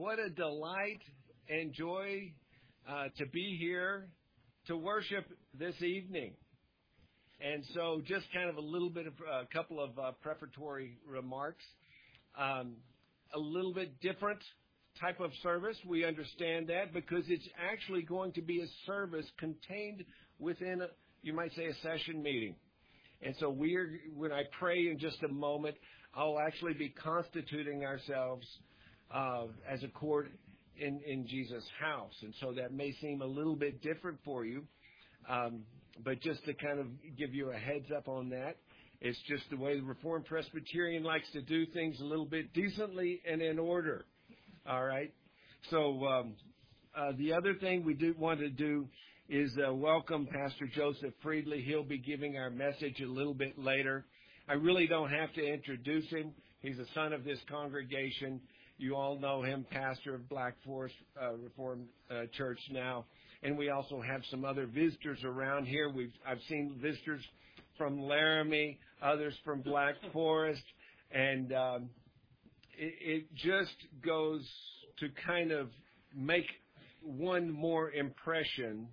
What a delight and joy to be here to worship this evening. And so just kind of a couple of preparatory remarks. A little bit different type of service. We understand that because it's actually going to be a service contained within, you might say, a session meeting. And so when I pray in just a moment, I'll actually be constituting ourselves as a court in Jesus' house. And so that may seem a little bit different for you. But just to kind of give you a heads up on that, it's just the way the Reformed Presbyterian likes to do things, a little bit decently and in order. All right? So the other thing we do want to do is welcome Pastor Joseph Friedley. He'll be giving our message a little bit later. I really don't have to introduce him. He's a son of this congregation. You all know him, pastor of Black Forest Reformed Church now. And we also have some other visitors around here. I've seen visitors from Laramie, others from Black Forest. And it just goes to kind of make one more impression,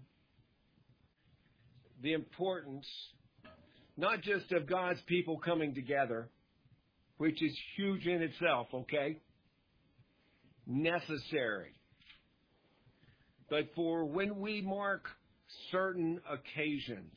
the importance not just of God's people coming together, which is huge in itself, okay? Necessary. But for when we mark certain occasions,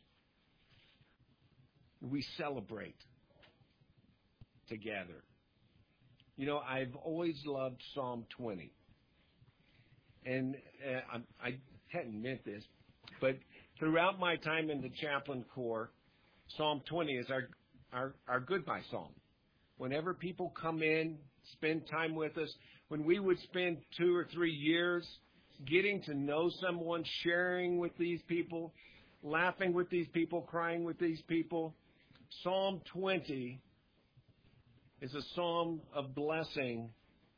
we celebrate together. You know, I've always loved Psalm 20. And I hadn't meant this, but throughout my time in the chaplain corps, Psalm 20 is our goodbye psalm. Whenever people come in, spend time with us, when we would spend 2 or 3 years getting to know someone, sharing with these people, laughing with these people, crying with these people, Psalm 20 is a psalm of blessing.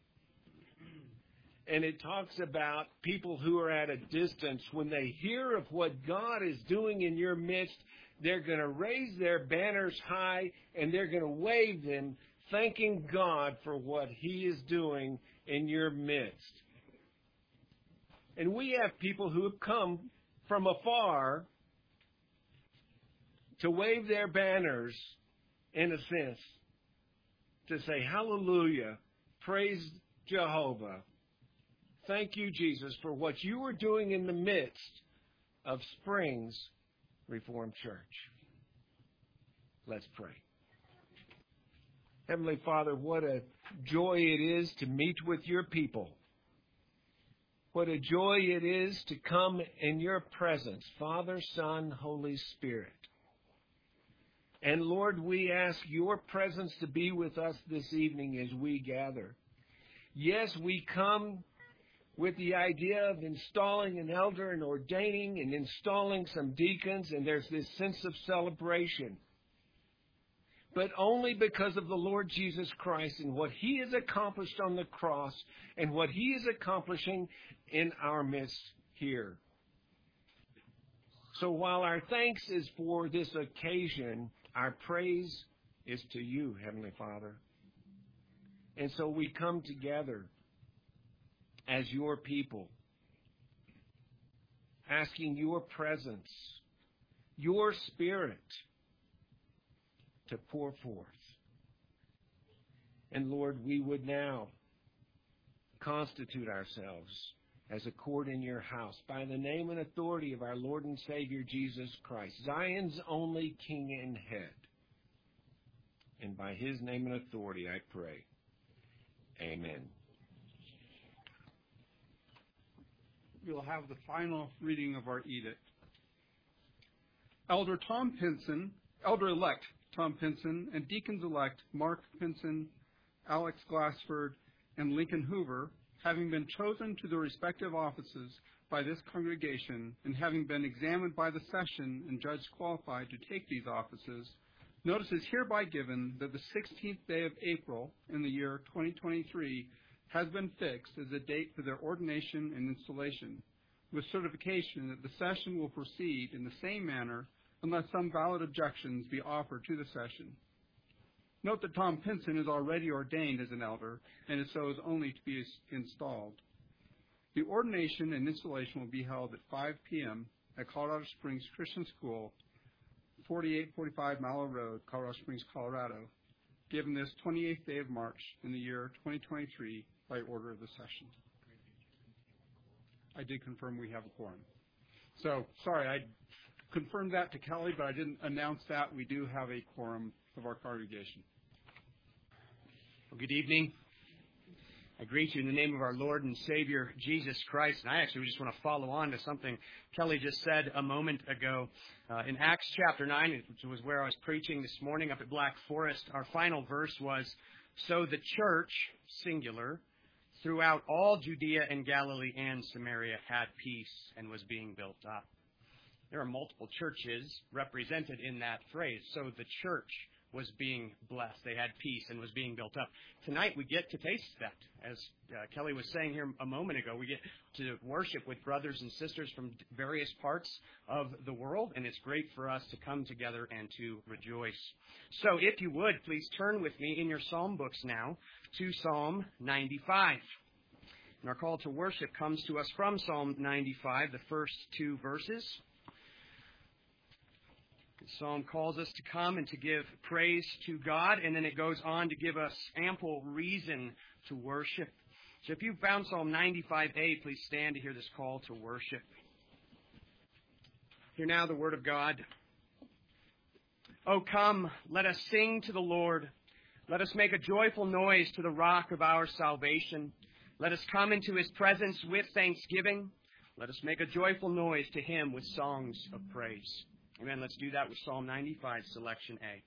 And it talks about people who are at a distance. When they hear of what God is doing in your midst, they're going to raise their banners high and they're going to wave them, thanking God for what He is doing in your midst. And we have people who have come from afar to wave their banners, in a sense, to say, hallelujah, praise Jehovah. Thank you, Jesus, for what you are doing in the midst of Springs Reformed Church. Let's pray. Heavenly Father, what a joy it is to meet with your people. What a joy it is to come in your presence, Father, Son, Holy Spirit. And Lord, we ask your presence to be with us this evening as we gather. Yes, we come with the idea of installing an elder and ordaining and installing some deacons, and there's this sense of celebration. But only because of the Lord Jesus Christ and what He has accomplished on the cross and what He is accomplishing in our midst here. So while our thanks is for this occasion, our praise is to you, Heavenly Father. And so we come together as your people, asking your presence, your Spirit to pour forth. And Lord, we would now constitute ourselves as a court in your house by the name and authority of our Lord and Savior Jesus Christ, Zion's only King and Head. And by His name and authority I pray. Amen. We'll have the final reading of our edict. Elder-elect Tom Pinson, and deacons-elect Mark Pinson, Alex Glassford, and Lincoln Hoover, having been chosen to their respective offices by this congregation and having been examined by the session and judged qualified to take these offices, notice is hereby given that the 16th day of April in the year 2023 has been fixed as the date for their ordination and installation, with certification that the session will proceed in the same manner unless some valid objections be offered to the session. Note that Tom Pinson is already ordained as an elder and so is only to be installed. The ordination and installation will be held at 5 p.m. at Colorado Springs Christian School, 4845 Mallow Road, Colorado Springs, Colorado, given this 28th day of March in the year 2023 by order of the session. I did confirm we have a quorum. So, sorry, I confirmed that to Kelly, but I didn't announce that. We do have a quorum of our congregation. Well, good evening. I greet you in the name of our Lord and Savior, Jesus Christ. And I actually just want to follow on to something Kelly just said a moment ago. In Acts chapter 9, which was where I was preaching this morning up at Black Forest, our final verse was, "So the church," singular, "throughout all Judea and Galilee and Samaria had peace and was being built up." There are multiple churches represented in that phrase. So the church was being blessed. They had peace and was being built up. Tonight we get to taste that. As Kelly was saying here a moment ago, we get to worship with brothers and sisters from various parts of the world, and it's great for us to come together and to rejoice. So if you would, please turn with me in your psalm books now to Psalm 95. And our call to worship comes to us from Psalm 95, the first two verses. The psalm calls us to come and to give praise to God, and then it goes on to give us ample reason to worship. So if you've found Psalm 95a, please stand to hear this call to worship. Hear now the word of God. "O come, let us sing to the Lord. Let us make a joyful noise to the rock of our salvation. Let us come into his presence with thanksgiving. Let us make a joyful noise to him with songs of praise." Amen. Let's do that with Psalm 95, selection A.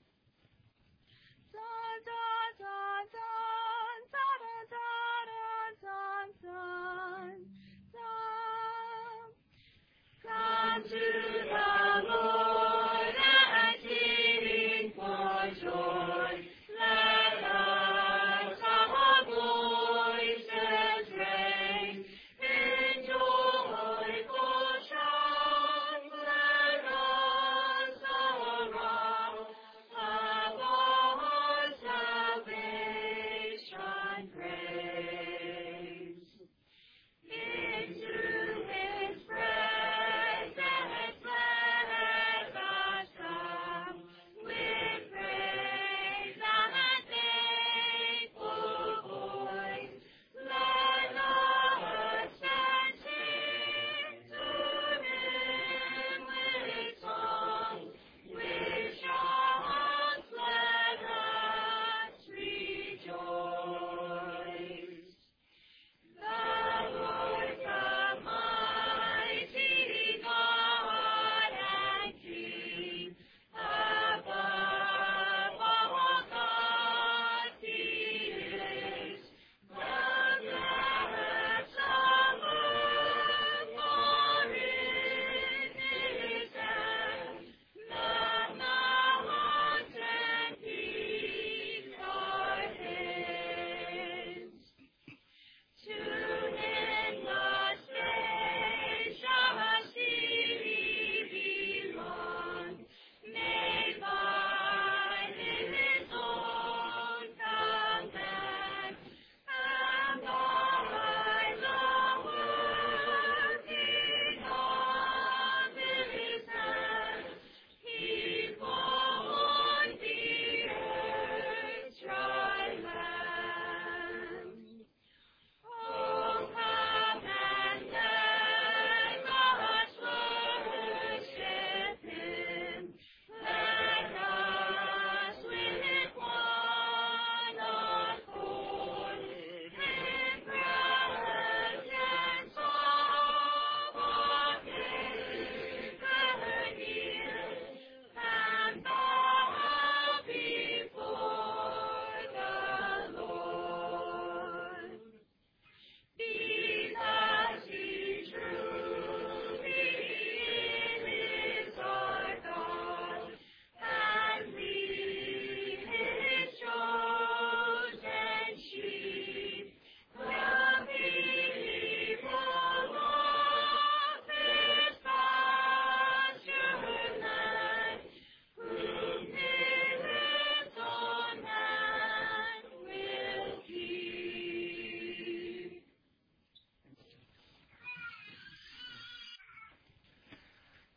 Come to the Lord and sing for joy. Let us our voices raise in joyful shout. Let us arouse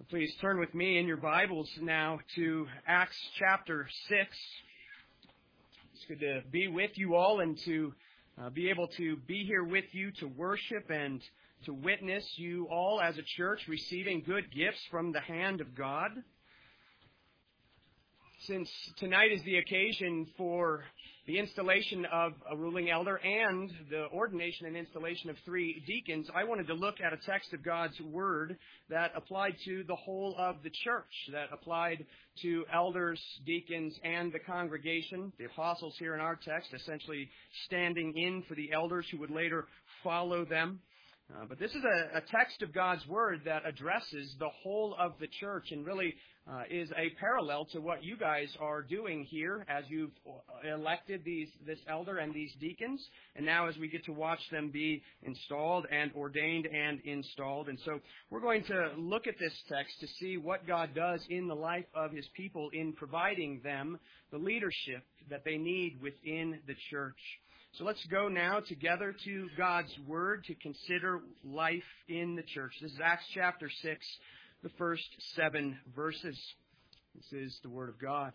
Please turn with me in your Bibles now to Acts chapter 6. It's good to be with you all and to be able to be here with you to worship and to witness you all as a church receiving good gifts from the hand of God. Since tonight is the occasion for the installation of a ruling elder and the ordination and installation of 3 deacons, I wanted to look at a text of God's Word that applied to the whole of the church, that applied to elders, deacons, and the congregation. The apostles here in our text essentially standing in for the elders who would later follow them. But this is a text of God's Word that addresses the whole of the church and really is a parallel to what you guys are doing here as you've elected this elder and these deacons, and now as we get to watch them be installed and ordained and installed. And so we're going to look at this text to see what God does in the life of His people in providing them the leadership that they need within the church. So let's go now together to God's Word to consider life in the church. This is Acts chapter 6, the first 7 verses. This is the Word of God.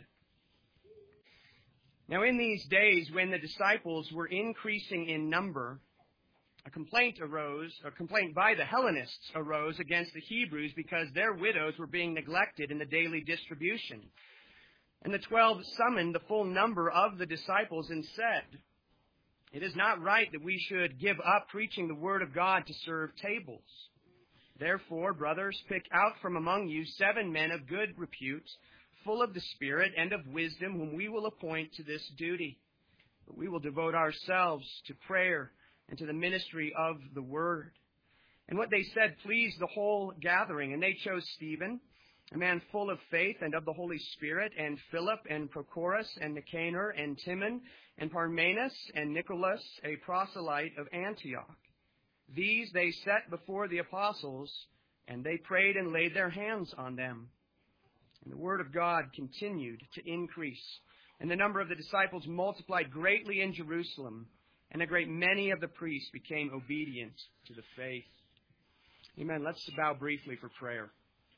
Now in these days, when the disciples were increasing in number, a complaint by the Hellenists arose against the Hebrews because their widows were being neglected in the daily distribution. And the 12 summoned the full number of the disciples and said, "It is not right that we should give up preaching the word of God to serve tables. Therefore, brothers, pick out from among you 7 men of good repute, full of the Spirit and of wisdom, whom we will appoint to this duty. But we will devote ourselves to prayer and to the ministry of the word." And what they said pleased the whole gathering, and they chose Stephen, a man full of faith and of the Holy Spirit, and Philip, and Prochorus, and Nicanor, and Timon, and Parmenas, and Nicholas, a proselyte of Antioch. These they set before the apostles, and they prayed and laid their hands on them. And the word of God continued to increase, and the number of the disciples multiplied greatly in Jerusalem, and a great many of the priests became obedient to the faith. Amen. Let's bow briefly for prayer.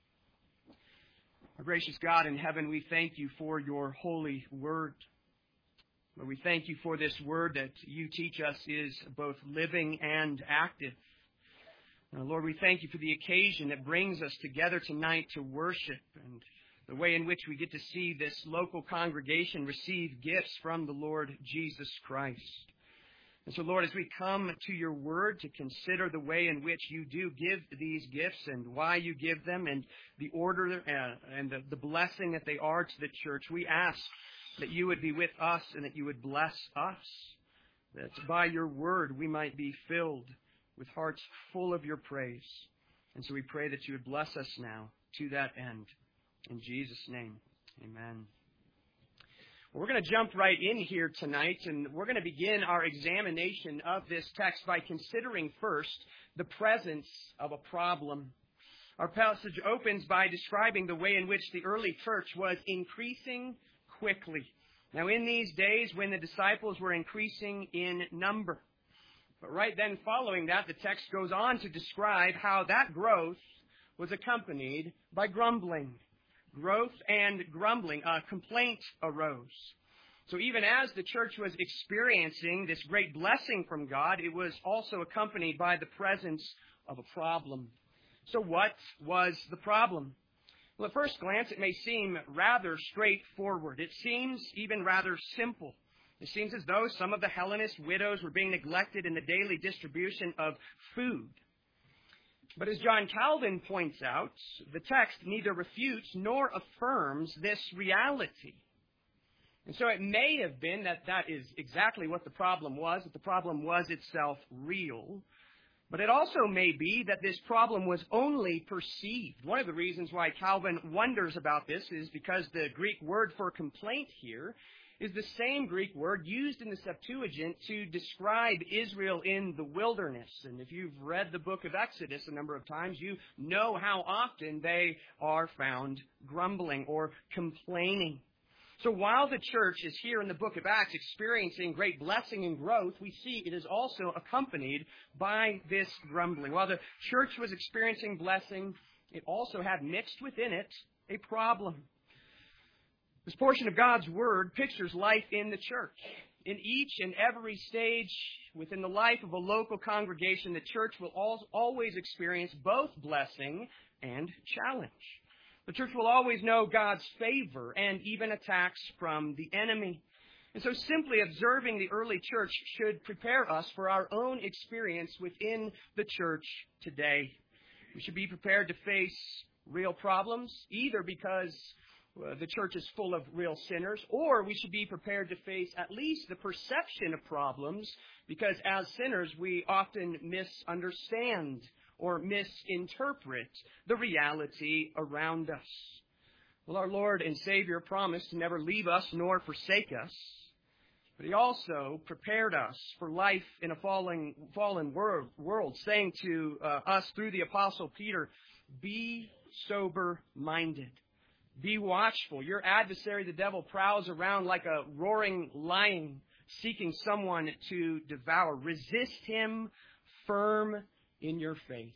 Our gracious God in heaven, we thank you for your holy word. Lord, we thank you for this word that you teach us is both living and active. Lord, we thank you for the occasion that brings us together tonight to worship and the way in which we get to see this local congregation receive gifts from the Lord Jesus Christ. And so, Lord, as we come to your word to consider the way in which you do give these gifts and why you give them and the order and the blessing that they are to the church, we ask that you would be with us and that you would bless us, that by your word we might be filled with hearts full of your praise. And so we pray that you would bless us now to that end. In Jesus' name, amen. We're going to jump right in here tonight, and we're going to begin our examination of this text by considering first the presence of a problem. Our passage opens by describing the way in which the early church was increasing quickly. Now, in these days when the disciples were increasing in number. But right then following that, the text goes on to describe how that growth was accompanied by grumbling. Growth and grumbling, a complaint arose. So even as the church was experiencing this great blessing from God, it was also accompanied by the presence of a problem. So what was the problem? Well, at first glance, it may seem rather straightforward. It seems even rather simple. It seems as though some of the Hellenist widows were being neglected in the daily distribution of food. But as John Calvin points out, the text neither refutes nor affirms this reality. And so it may have been that is exactly what the problem was, that the problem was itself real. But it also may be that this problem was only perceived. One of the reasons why Calvin wonders about this is because the Greek word for complaint here is the same Greek word used in the Septuagint to describe Israel in the wilderness. And if you've read the book of Exodus a number of times, you know how often they are found grumbling or complaining. So while the church is here in the book of Acts experiencing great blessing and growth, we see it is also accompanied by this grumbling. While the church was experiencing blessing, it also had mixed within it a problem. This portion of God's Word pictures life in the church. In each and every stage within the life of a local congregation, the church will always experience both blessing and challenge. The church will always know God's favor and even attacks from the enemy. And so simply observing the early church should prepare us for our own experience within the church today. We should be prepared to face real problems, either because the church is full of real sinners, or we should be prepared to face at least the perception of problems, because as sinners we often misunderstand or misinterpret the reality around us. Well, our Lord and Savior promised to never leave us nor forsake us, but He also prepared us for life in a fallen world, saying to us through the Apostle Peter, be sober-minded. Be watchful. Your adversary, the devil, prowls around like a roaring lion, seeking someone to devour. Resist him firm in your faith.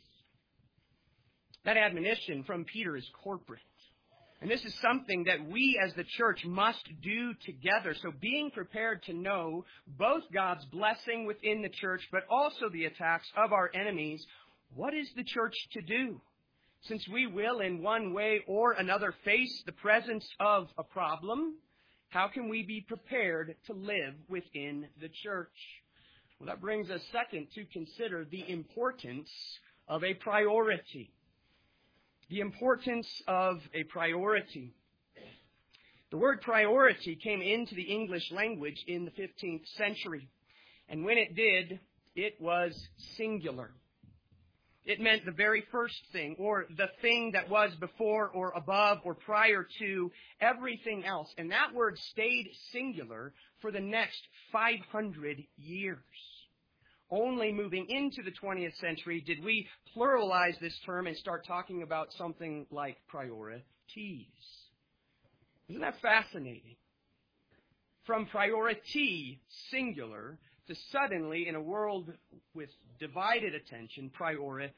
That admonition from Peter is corporate. And this is something that we as the church must do together. So being prepared to know both God's blessing within the church, but also the attacks of our enemies, what is the church to do? Since we will in one way or another face the presence of a problem, how can we be prepared to live within the church? Well, that brings us second to consider the importance of a priority. The importance of a priority. The word priority came into the English language in the 15th century. And when it did, it was singular. It meant the very first thing, or the thing that was before or above or prior to everything else. And that word stayed singular for the next 500 years. Only moving into the 20th century did we pluralize this term and start talking about something like priorities. Isn't that fascinating? From priority, singular, to suddenly, in a world with divided attention, priorities.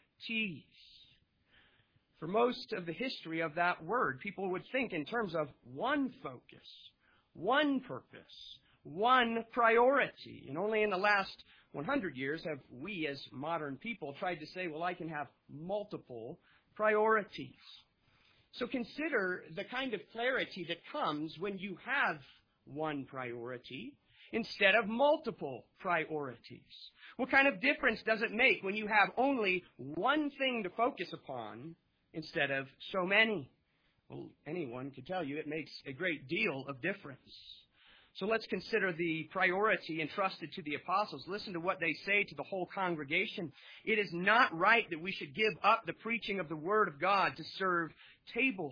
For most of the history of that word, people would think in terms of one focus, one purpose, one priority. And only in the last 100 years have we as modern people tried to say, well, I can have multiple priorities. So consider the kind of clarity that comes when you have one priority instead of multiple priorities. What kind of difference does it make when you have only one thing to focus upon instead of so many? Well, anyone could tell you it makes a great deal of difference. So let's consider the priority entrusted to the apostles. Listen to what they say to the whole congregation. It is not right that we should give up the preaching of the Word of God to serve tables.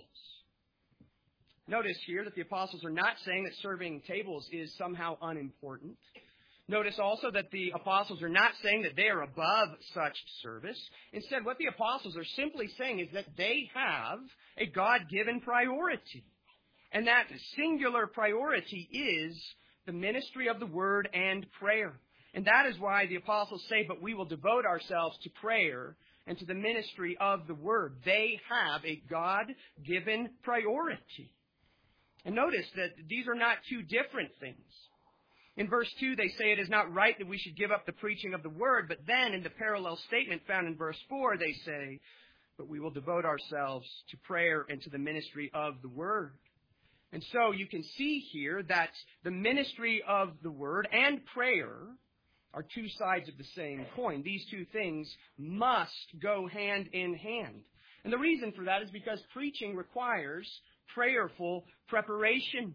Notice here that the apostles are not saying that serving tables is somehow unimportant. Notice also that the apostles are not saying that they are above such service. Instead, what the apostles are simply saying is that they have a God-given priority. And that singular priority is the ministry of the Word and prayer. And that is why the apostles say, but we will devote ourselves to prayer and to the ministry of the Word. They have a God-given priority. And notice that these are not two different things. In verse 2, they say it is not right that we should give up the preaching of the Word. But then in the parallel statement found in verse 4, they say, but we will devote ourselves to prayer and to the ministry of the Word. And so you can see here that the ministry of the Word and prayer are two sides of the same coin. These two things must go hand in hand. And the reason for that is because preaching requires prayerful preparation.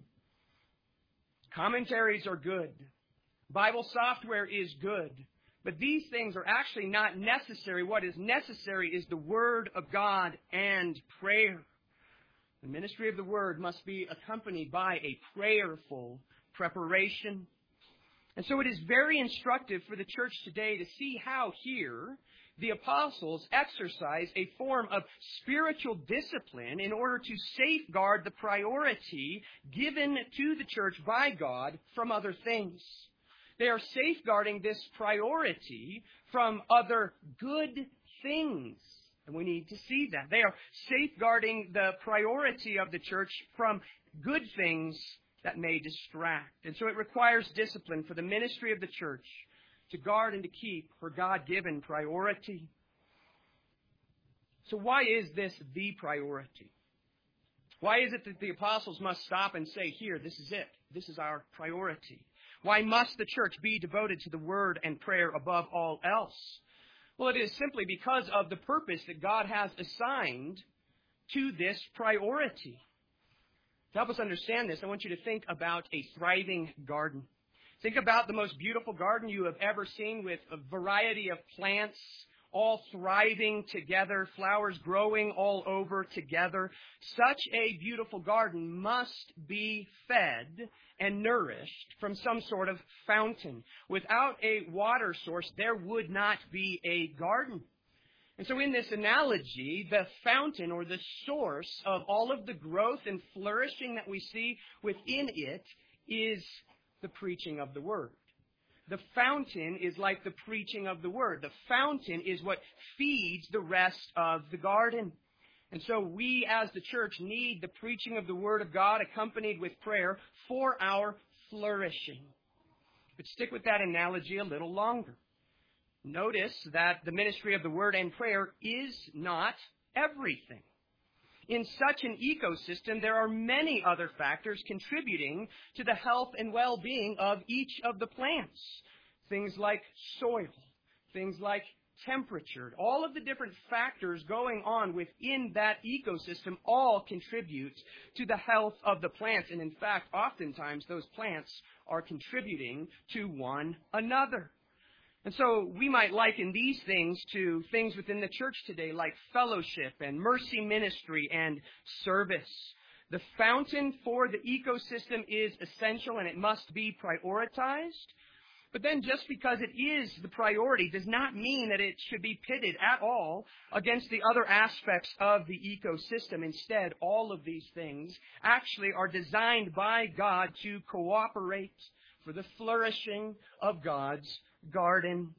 Commentaries are good. Bible software is good. But these things are actually not necessary. What is necessary is the Word of God and prayer. The ministry of the Word must be accompanied by a prayerful preparation. And so it is very instructive for the church today to see how here the apostles exercise a form of spiritual discipline in order to safeguard the priority given to the church by God from other things. They are safeguarding this priority from other good things And we need to see that. They are safeguarding the priority of the church from good things that may distract. And so it requires discipline for the ministry of the church to guard and to keep her God-given priority. So why is this the priority? Why is it that the apostles must stop and say, here, this is it. This is our priority. Why must the church be devoted to the word and prayer above all else? Well, it is simply because of the purpose that God has assigned to this priority. To help us understand this, I want you to think about a thriving garden. Think about the most beautiful garden you have ever seen, with a variety of plants all thriving together, flowers growing all over together. Such a beautiful garden must be fed and nourished from some sort of fountain. Without a water source, there would not be a garden. And so in this analogy, the fountain or the source of all of the growth and flourishing that we see within it is the preaching of the Word. The fountain is like the preaching of the Word. The fountain is what feeds the rest of the garden. And so we as the church need the preaching of the Word of God accompanied with prayer for our flourishing. But stick with that analogy a little longer. Notice that the ministry of the Word and prayer is not everything. In such an ecosystem, there are many other factors contributing to the health and well-being of each of the plants. Things like soil, things like temperature, all of the different factors going on within that ecosystem all contribute to the health of the plants. And in fact, oftentimes those plants are contributing to one another. And so we might liken these things to things within the church today like fellowship and mercy ministry and service. The fountain for the ecosystem is essential and it must be prioritized. But then just because it is the priority does not mean that it should be pitted at all against the other aspects of the ecosystem. Instead, all of these things actually are designed by God to cooperate for the flourishing of God's garden.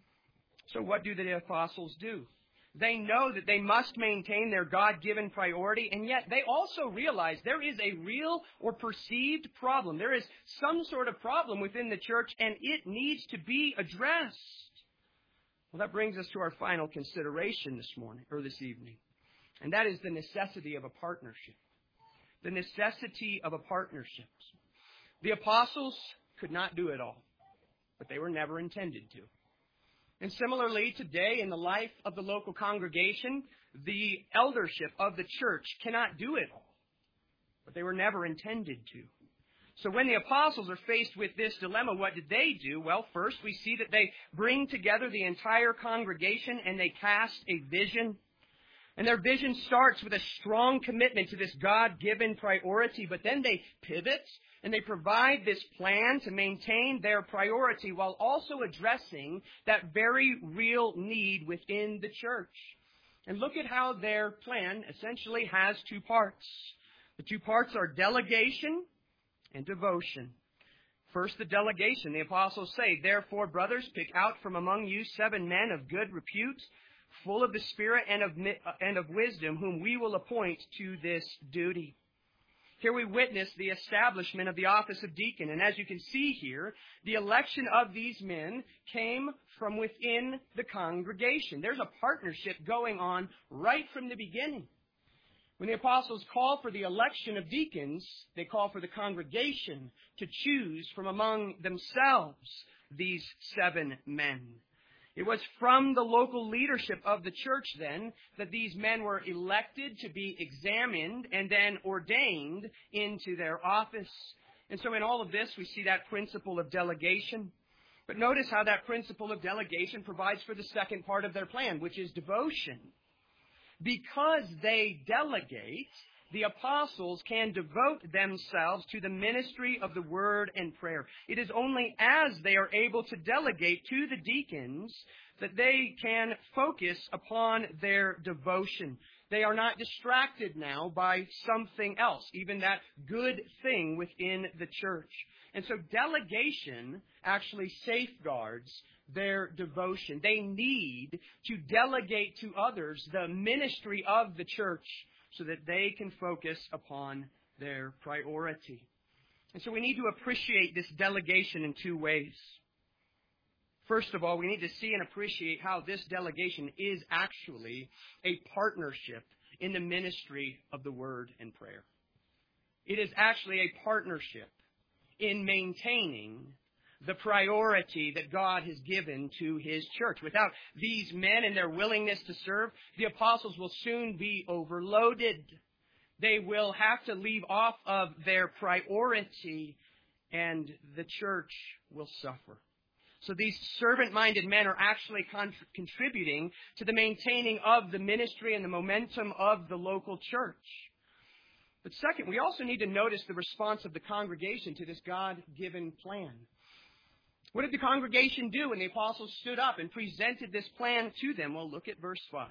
So what do the apostles do? They know that they must maintain their God-given priority, and yet they also realize there is a real or perceived problem. There is some sort of problem within the church, and it needs to be addressed. Well, that brings us to our final consideration this morning, or this evening, and that is the necessity of a partnership. The necessity of a partnership. The apostles could not do it all, but they were never intended to. And similarly, today in the life of the local congregation, the eldership of the church cannot do it all, but they were never intended to. So when the apostles are faced with this dilemma, what did they do? Well, first we see that they bring together the entire congregation and they cast a vision. And their vision starts with a strong commitment to this God-given priority, but then they pivot and they provide this plan to maintain their priority while also addressing that very real need within the church. And look at how their plan essentially has two parts. The two parts are delegation and devotion. First, the delegation. The apostles say, "Therefore, brothers, pick out from among you 7 men of good repute, full of the Spirit and of wisdom, whom we will appoint to this duty." Here we witness the establishment of the office of deacon. And as you can see here, the election of these men came from within the congregation. There's a partnership going on right from the beginning. When the apostles call for the election of deacons, they call for the congregation to choose from among themselves these 7 men. It was from the local leadership of the church then that these men were elected to be examined and then ordained into their office. And so in all of this, we see that principle of delegation. But notice how that principle of delegation provides for the second part of their plan, which is devotion. Because they delegate, the apostles can devote themselves to the ministry of the word and prayer. It is only as they are able to delegate to the deacons that they can focus upon their devotion. They are not distracted now by something else, even that good thing within the church. And so delegation actually safeguards their devotion. They need to delegate to others the ministry of the church so that they can focus upon their priority. And so we need to appreciate this delegation in two ways. First of all, we need to see and appreciate how this delegation is actually a partnership in the ministry of the Word and prayer. It is actually a partnership in maintaining the priority that God has given to His church. Without these men and their willingness to serve, the apostles will soon be overloaded. They will have to leave off of their priority, and the church will suffer. So these servant-minded men are actually contributing to the maintaining of the ministry and the momentum of the local church. But second, we also need to notice the response of the congregation to this God-given plan. What did the congregation do when the apostles stood up and presented this plan to them? Well, look at verse 5.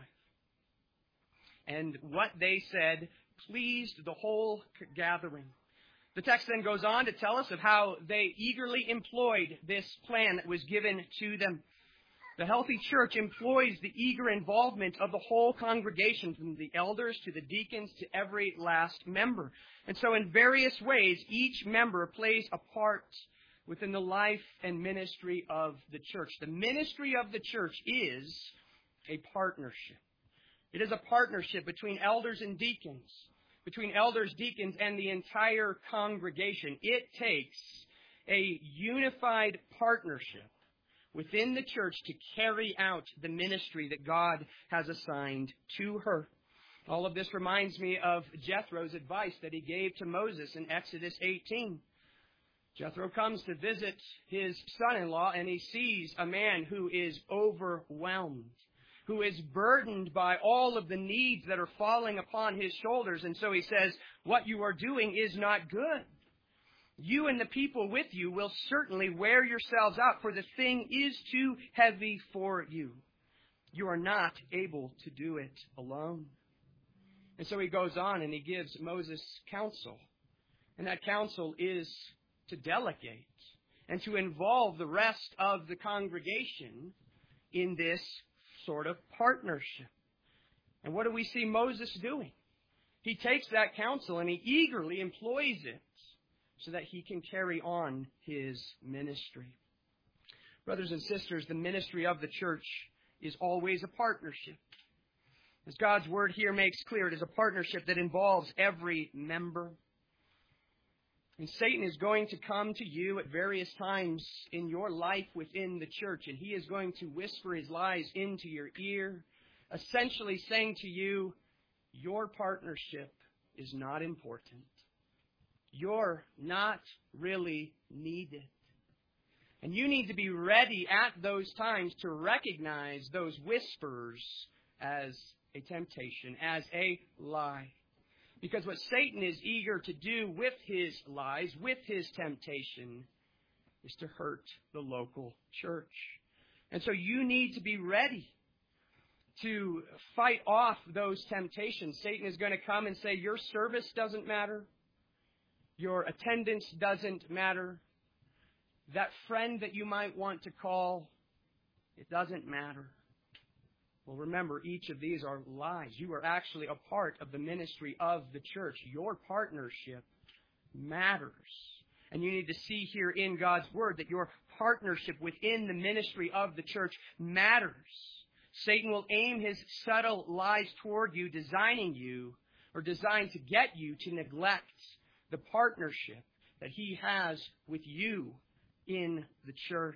And what they said pleased the whole gathering. The text then goes on to tell us of how they eagerly employed this plan that was given to them. The healthy church employs the eager involvement of the whole congregation, from the elders to the deacons to every last member. And so in various ways, each member plays a part within the life and ministry of the church. The ministry of the church is a partnership. It is a partnership between elders and deacons, between elders, deacons, and the entire congregation. It takes a unified partnership within the church to carry out the ministry that God has assigned to her. All of this reminds me of Jethro's advice that he gave to Moses in Exodus 18. Jethro comes to visit his son-in-law, and he sees a man who is overwhelmed, who is burdened by all of the needs that are falling upon his shoulders. And so he says, what you are doing is not good. You and the people with you will certainly wear yourselves out, for the thing is too heavy for you. You are not able to do it alone. And so he goes on and he gives Moses counsel. And that counsel is to delegate and to involve the rest of the congregation in this sort of partnership. And what do we see Moses doing? He takes that counsel and he eagerly employs it so that he can carry on his ministry. Brothers and sisters, the ministry of the church is always a partnership. As God's word here makes clear, it is a partnership that involves every member. And Satan is going to come to you at various times in your life within the church, and he is going to whisper his lies into your ear, essentially saying to you, your partnership is not important. You're not really needed. And you need to be ready at those times to recognize those whispers as a temptation, as a lie. Because what Satan is eager to do with his lies, with his temptation, is to hurt the local church. And so you need to be ready to fight off those temptations. Satan is going to come and say, your service doesn't matter. Your attendance doesn't matter. That friend that you might want to call, it doesn't matter. Well, remember, each of these are lies. You are actually a part of the ministry of the church. Your partnership matters. And you need to see here in God's word that your partnership within the ministry of the church matters. Satan will aim his subtle lies toward you, designed to get you to neglect the partnership that he has with you in the church.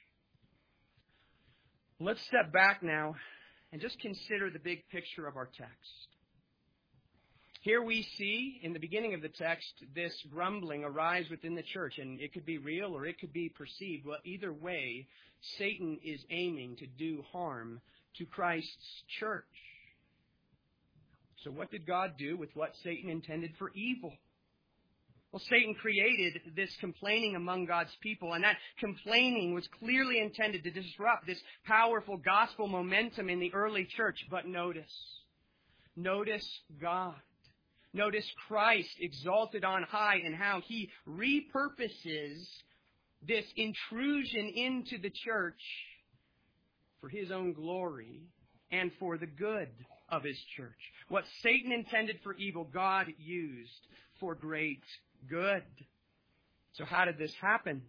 Let's step back now and just consider the big picture of our text. Here we see, in the beginning of the text, this grumbling arise within the church, and it could be real or it could be perceived. Well, either way, Satan is aiming to do harm to Christ's church. So what did God do with what Satan intended for evil? Well, Satan created this complaining among God's people, and that complaining was clearly intended to disrupt this powerful gospel momentum in the early church. But notice God. Notice Christ exalted on high and how he repurposes this intrusion into the church for his own glory and for the good of his church. What Satan intended for evil, God used for great good. So how did this happen?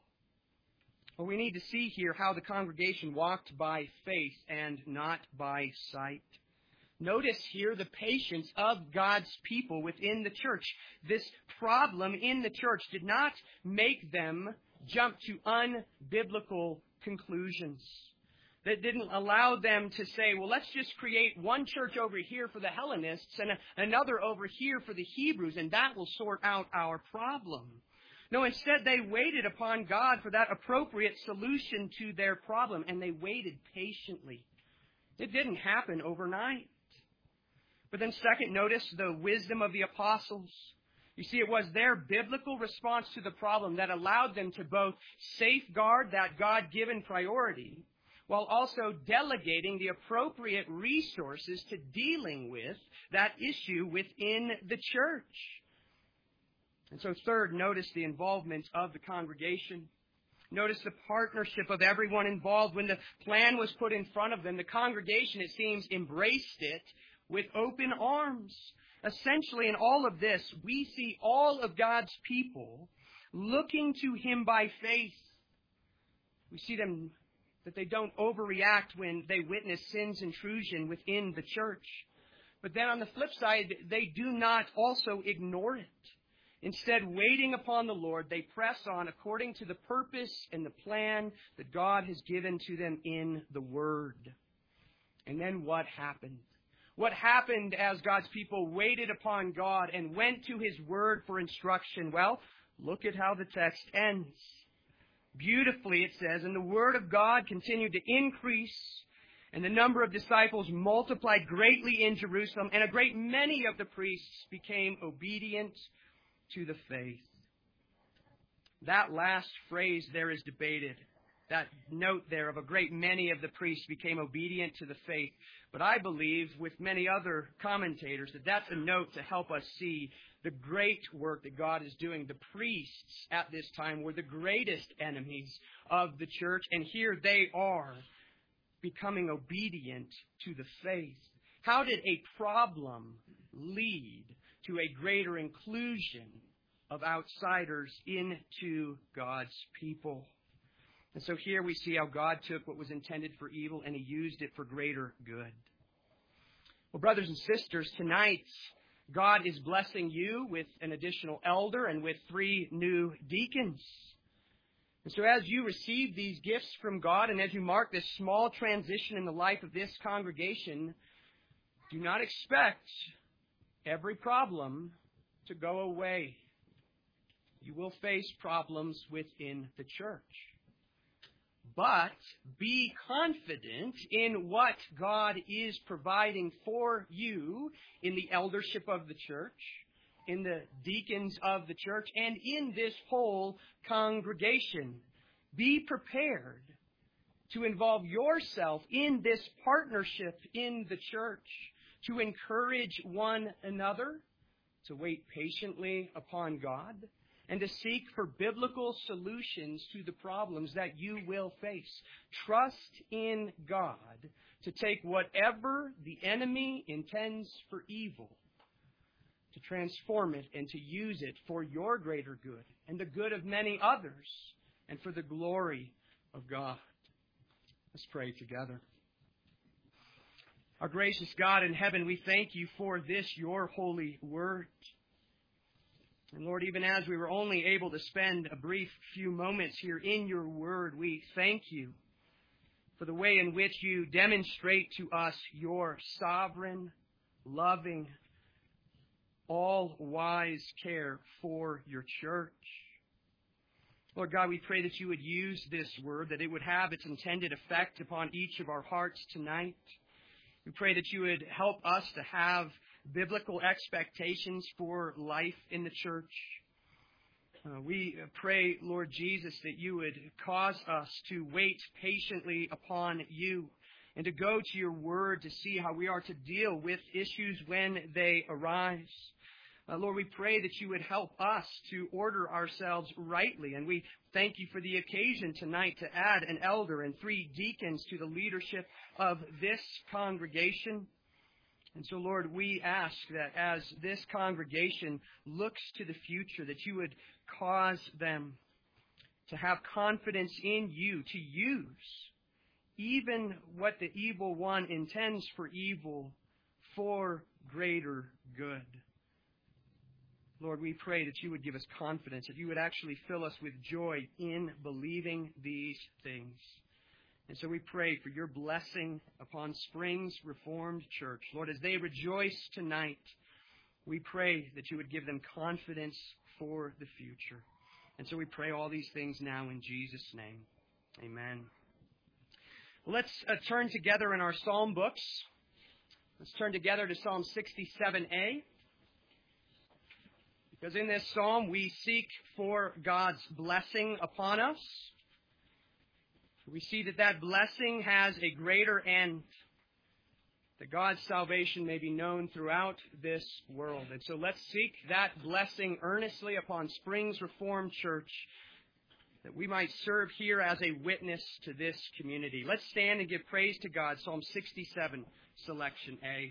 Well, we need to see here how the congregation walked by faith and not by sight. Notice here the patience of God's people within the church. This problem in the church did not make them jump to unbiblical conclusions. That didn't allow them to say, well, let's just create one church over here for the Hellenists and another over here for the Hebrews, and that will sort out our problem. No, instead they waited upon God for that appropriate solution to their problem, and they waited patiently. It didn't happen overnight. But then second, notice the wisdom of the apostles. You see, it was their biblical response to the problem that allowed them to both safeguard that God-given priority while also delegating the appropriate resources to dealing with that issue within the church. And so third, notice the involvement of the congregation. Notice the partnership of everyone involved. When the plan was put in front of them, the congregation, it seems, embraced it with open arms. Essentially, in all of this, we see all of God's people looking to him by faith. We see them that they don't overreact when they witness sin's intrusion within the church. But then on the flip side, they do not also ignore it. Instead, waiting upon the Lord, they press on according to the purpose and the plan that God has given to them in the Word. And then what happened? What happened as God's people waited upon God and went to his Word for instruction? Well, look at how the text ends. Beautifully it says, and the Word of God continued to increase, and the number of disciples multiplied greatly in Jerusalem, and a great many of the priests became obedient to the faith. That last phrase there is debated. That note there of a great many of the priests became obedient to the faith. But I believe, with many other commentators, that that's a note to help us see the great work that God is doing. The priests at this time were the greatest enemies of the church, and here they are becoming obedient to the faith. How did a problem lead to a greater inclusion of outsiders into God's people? And so here we see how God took what was intended for evil and he used it for greater good. Well, brothers and sisters, tonight God is blessing you with an additional elder and with 3 new deacons. And so as you receive these gifts from God and as you mark this small transition in the life of this congregation, do not expect every problem to go away. You will face problems within the church. But be confident in what God is providing for you in the eldership of the church, in the deacons of the church, and in this whole congregation. Be prepared to involve yourself in this partnership in the church, to encourage one another, to wait patiently upon God, and to seek for biblical solutions to the problems that you will face. Trust in God to take whatever the enemy intends for evil, to transform it and to use it for your greater good and the good of many others and for the glory of God. Let's pray together. Our gracious God in heaven, we thank you for this, your holy word. And Lord, even as we were only able to spend a brief few moments here in your word, we thank you for the way in which you demonstrate to us your sovereign, loving, all-wise care for your church. Lord God, we pray that you would use this word, that it would have its intended effect upon each of our hearts tonight. We pray that you would help us to have biblical expectations for life in the church. We pray, Lord Jesus, that you would cause us to wait patiently upon you and to go to your word to see how we are to deal with issues when they arise. Lord, we pray that you would help us to order ourselves rightly. And we thank you for the occasion tonight to add an elder and 3 deacons to the leadership of this congregation. And so, Lord, we ask that as this congregation looks to the future, that you would cause them to have confidence in you, to use even what the evil one intends for evil for greater good. Lord, we pray that you would give us confidence, that you would actually fill us with joy in believing these things. And so we pray for your blessing upon Springs Reformed Church. Lord, as they rejoice tonight, we pray that you would give them confidence for the future. And so we pray all these things now in Jesus' name. Amen. Well, let's turn together in our psalm books. Let's turn together to Psalm 67a. Because in this psalm, we seek for God's blessing upon us. We see that blessing has a greater end, that God's salvation may be known throughout this world. And so let's seek that blessing earnestly upon Springs Reformed Church, that we might serve here as a witness to this community. Let's stand and give praise to God. Psalm 67, selection A.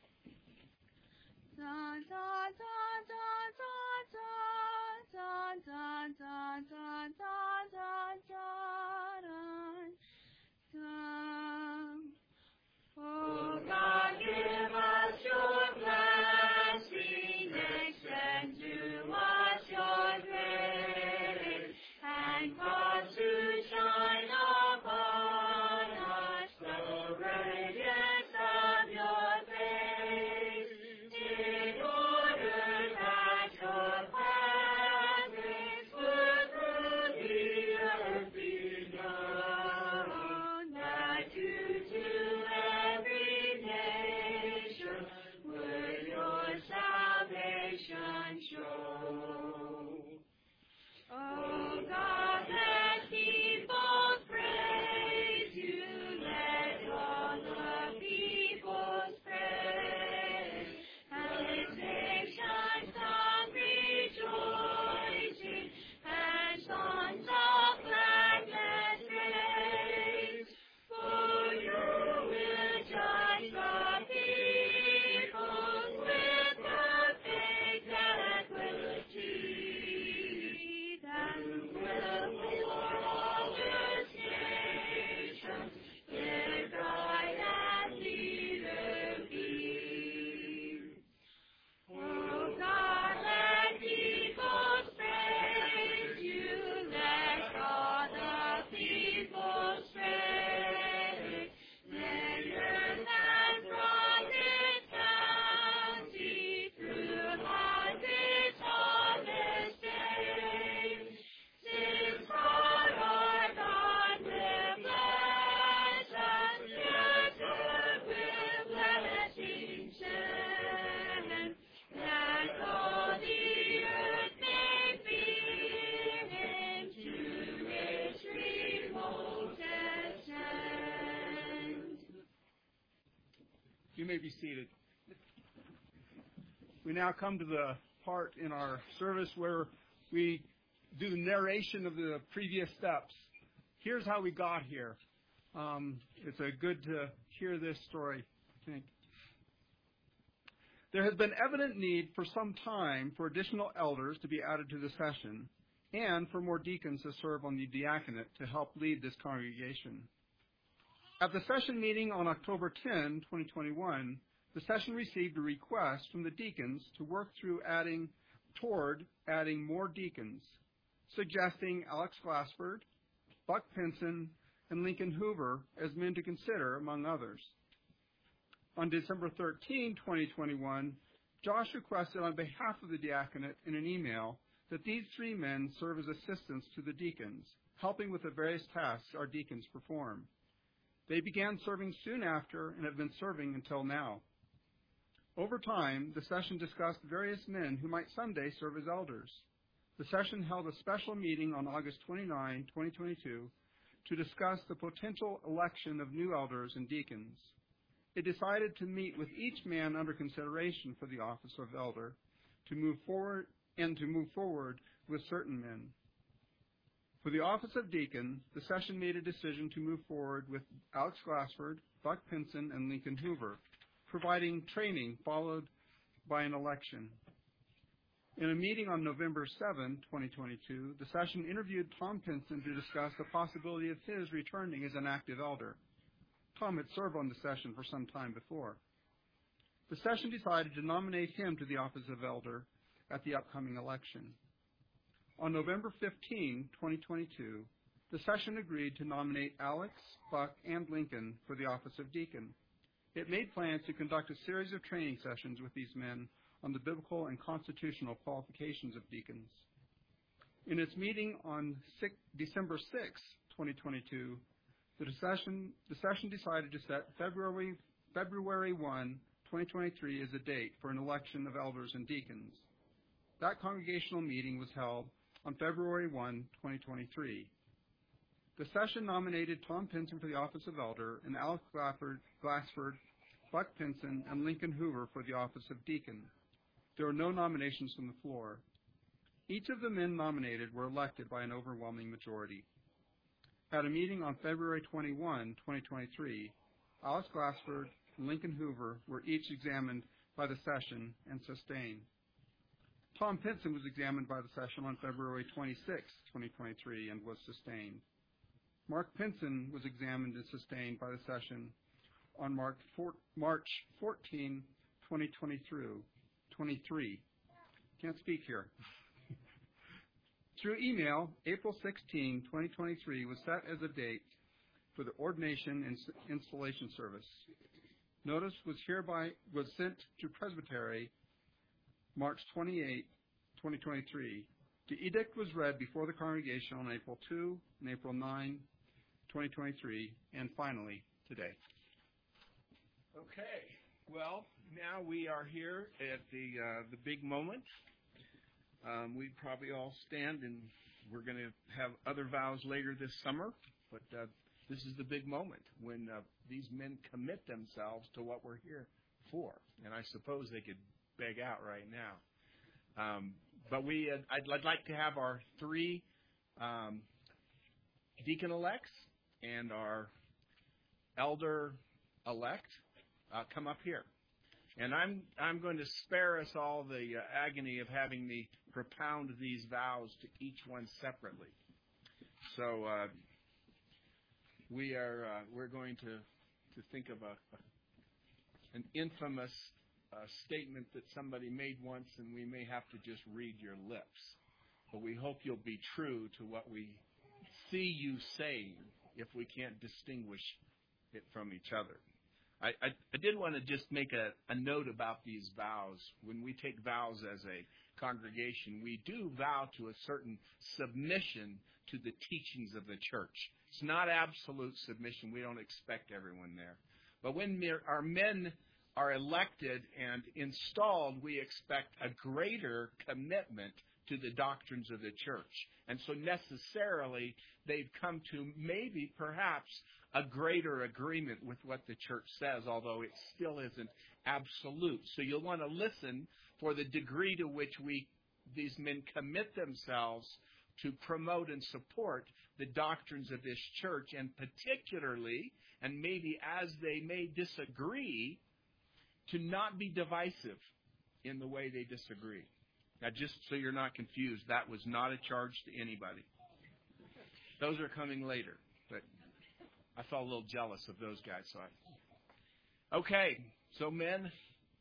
Oh God, give us your blessing, extend to us your grace, and cause to shine upon us the radiance of your face, in order that your presence would through the earth be known, that you to every nation would your salvation show. Oh God, let people praise you, let all the peoples praise, and let nations come rejoicing, and songs of gladness raise. For you will judge the peoples with perfect equity, and will for all this nations their guide and leader be. Oh God, let peoples praise you, let all the peoples praise. Let earth and from its bounty throughout its harvest days, since God our God will bless us, yes, earth with blessing send, that all the earth may fear him to its remotest end. You may be seated. We now come to the part in our service where we do the narration of the previous steps. Here's how we got here. It's good to hear this story, I think. There has been evident need for some time for additional elders to be added to the session and for more deacons to serve on the diaconate to help lead this congregation. At the session meeting on October 10, 2021, the session received a request from the deacons to work toward adding more deacons, suggesting Alex Glassford, Buck Pinson, and Lincoln Hoover as men to consider, among others. On December 13, 2021, Josh requested on behalf of the diaconate in an email that these 3 men serve as assistants to the deacons, helping with the various tasks our deacons perform. They began serving soon after and have been serving until now. Over time, the session discussed various men who might someday serve as elders. The session held a special meeting on August 29, 2022, to discuss the potential election of new elders and deacons. It decided to meet with each man under consideration for the office of elder to move forward with certain men. For the office of deacon, the session made a decision to move forward with Alex Glassford, Buck Pinson, and Lincoln Hoover, providing training followed by an election. In a meeting on November 7, 2022, the session interviewed Tom Pinson to discuss the possibility of his returning as an active elder. Tom had served on the session for some time before. The session decided to nominate him to the office of elder at the upcoming election. On November 15, 2022, the session agreed to nominate Alex, Buck, and Lincoln for the office of deacon. It made plans to conduct a series of training sessions with these men on the biblical and constitutional qualifications of deacons. In its meeting on December 6, 2022, the session decided to set February 1, 2023 as a date for an election of elders and deacons. That congregational meeting was held on February 1, 2023. The session nominated Tom Pinson for the office of elder and Alex Glassford, Buck Pinson, and Lincoln Hoover for the office of deacon. There were no nominations from the floor. Each of the men nominated were elected by an overwhelming majority. At a meeting on February 21, 2023, Alex Glassford and Lincoln Hoover were each examined by the session and sustained. Tom Pinson was examined by the session on February 26, 2023, and was sustained. Mark Pinson was examined and sustained by the session on March 14, 2023. Can't speak here. Through email, April 16, 2023 was set as a date for the ordination and installation service. Notice was sent to Presbytery March 28, 2023. The edict was read before the congregation on April 2 and April 9, 2023, and finally today. Okay. Well, now we are here at the big moment. We probably all stand, and we're going to have other vows later this summer, but this is the big moment when these men commit themselves to what we're here for. And I suppose they could beg out right now. But I'd like to have our three deacon-elects and our elder-elect come up here. And I'm going to spare us all the agony of having me propound these vows to each one separately. So we're going to think of an infamous statement that somebody made once, and we may have to just read your lips. But we hope you'll be true to what we see you saying if we can't distinguish it from each other. I did want to just make a note about these vows. When we take vows as a congregation, we do vow to a certain submission to the teachings of the church. It's not absolute submission. We don't expect everyone there. But when our men are elected and installed, we expect a greater commitment to the doctrines of the church. And so necessarily, they've come to maybe, perhaps, a greater agreement with what the church says, although it still isn't absolute. So you'll want to listen for the degree to which these men commit themselves to promote and support the doctrines of this church, and particularly, and maybe as they may disagree, to not be divisive in the way they disagree. Now, just so you're not confused, that was not a charge to anybody. Those are coming later, but I felt a little jealous of those guys. Okay, so men,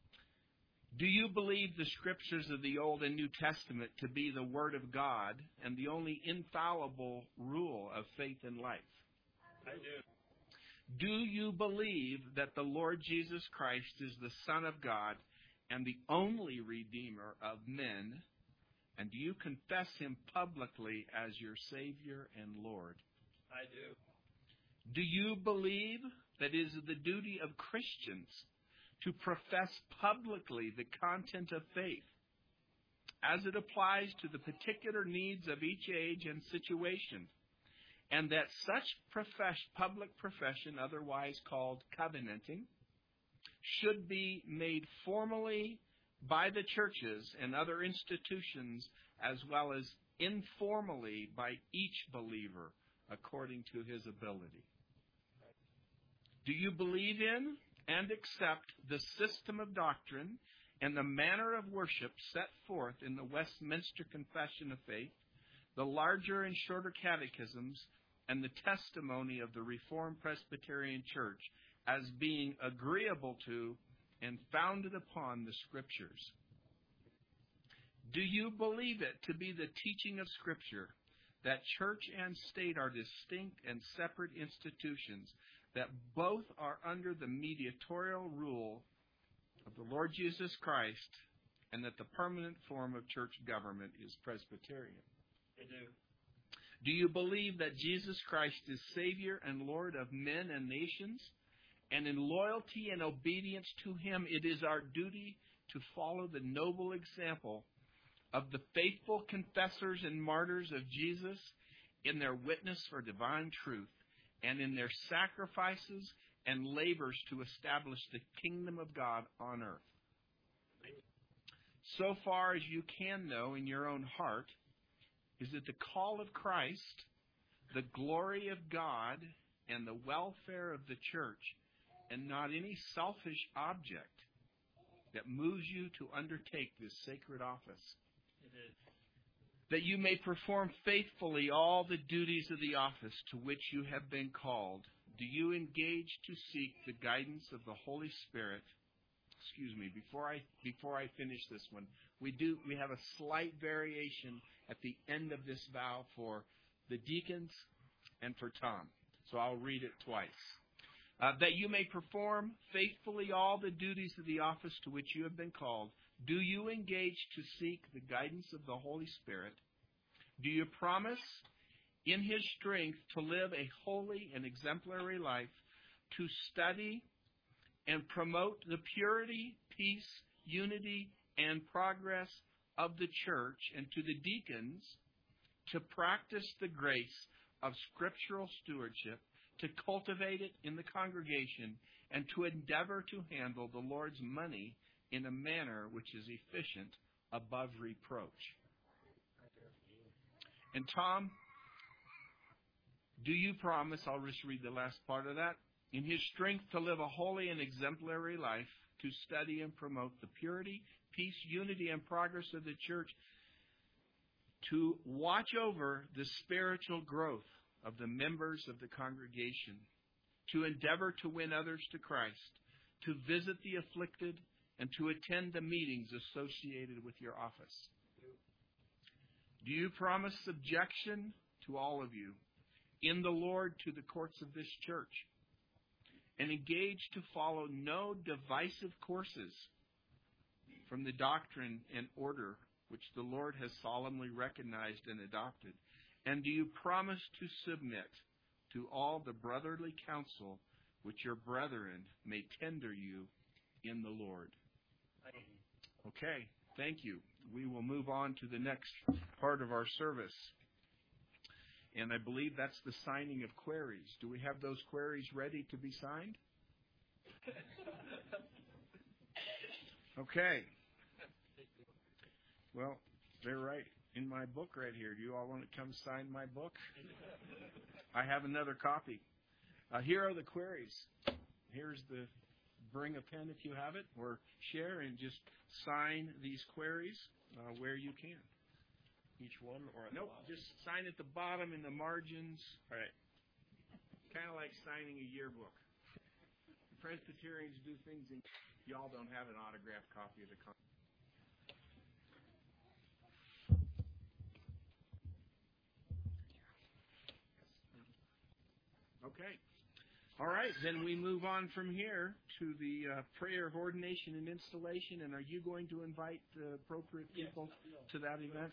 do you believe the scriptures of the Old and New Testament to be the Word of God and the only infallible rule of faith and life? I do. Do you believe that the Lord Jesus Christ is the Son of God and the only Redeemer of men? And do you confess Him publicly as your Savior and Lord? I do. Do you believe that it is the duty of Christians to profess publicly the content of faith as it applies to the particular needs of each age and situation, and that such public profession, otherwise called covenanting, should be made formally by the churches and other institutions, as well as informally by each believer according to his ability? Do you believe in and accept the system of doctrine and the manner of worship set forth in the Westminster Confession of Faith, the larger and shorter catechisms, and the testimony of the Reformed Presbyterian Church as being agreeable to and founded upon the Scriptures? Do you believe it to be the teaching of Scripture that church and state are distinct and separate institutions, that both are under the mediatorial rule of the Lord Jesus Christ, and that the permanent form of church government is Presbyterian? I do. Do you believe that Jesus Christ is Savior and Lord of men and nations, and in loyalty and obedience to Him it is our duty to follow the noble example of the faithful confessors and martyrs of Jesus in their witness for divine truth and in their sacrifices and labors to establish the kingdom of God on earth? So far as you can know in your own heart, is it the call of Christ, the glory of God, and the welfare of the church, and not any selfish object, that moves you to undertake this sacred office? It is. That you may perform faithfully all the duties of the office to which you have been called, do you engage to seek the guidance of the Holy Spirit? Excuse me, before I finish this one, we have a slight variation at the end of this vow for the deacons and for Tom. So I'll read it twice. That you may perform faithfully all the duties of the office to which you have been called, do you engage to seek the guidance of the Holy Spirit? Do you promise in His strength to live a holy and exemplary life, to study and promote the purity, peace, unity, and progress of the church, and to the deacons to practice the grace of scriptural stewardship, to cultivate it in the congregation, and to endeavor to handle the Lord's money in a manner which is efficient above reproach? And Tom, do you promise, I'll just read the last part of that, in His strength to live a holy and exemplary life, to study and promote the purity, peace, unity, and progress of the church, to watch over the spiritual growth of the members of the congregation, to endeavor to win others to Christ, to visit the afflicted, and to attend the meetings associated with your office? Do you promise subjection to all of you in the Lord to the courts of this church, and engage to follow no divisive courses from the doctrine and order which the Lord has solemnly recognized and adopted? And do you promise to submit to all the brotherly counsel which your brethren may tender you in the Lord? Okay, thank you. We will move on to the next part of our service. And I believe that's the signing of queries. Do we have those queries ready to be signed? Okay. Well, they're right in my book right here. Do you all want to come sign my book? I have another copy. Here are the queries. Here's the, bring a pen if you have it, or share and just sign these queries where you can. Each one or Nope, just sign at the bottom in the margins. All right. Kind of like signing a yearbook. The Presbyterians do things, and y'all don't have an autographed copy of the contract. Okay. All right, then we move on from here to the prayer of ordination and installation. And are you going to invite the appropriate people to that event?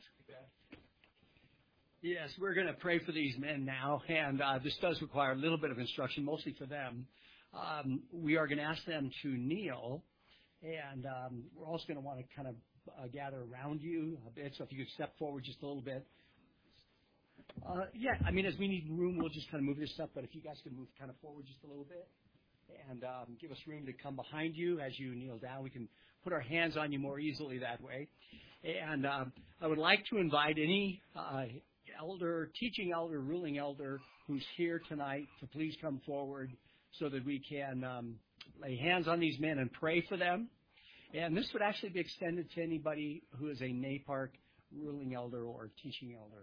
Yes, we're going to pray for these men now, and this does require a little bit of instruction, mostly for them. We are going to ask them to kneel, and we're also going to want to kind of gather around you a bit, so if you could step forward just a little bit. As we need room, we'll just kind of move this up, but if you guys can move kind of forward just a little bit. and give us room to come behind you as you kneel down. We can put our hands on you more easily that way. And I would like to invite any elder, teaching elder, ruling elder who's here tonight to please come forward so that we can lay hands on these men and pray for them. And this would actually be extended to anybody who is a NAPARC ruling elder or teaching elder.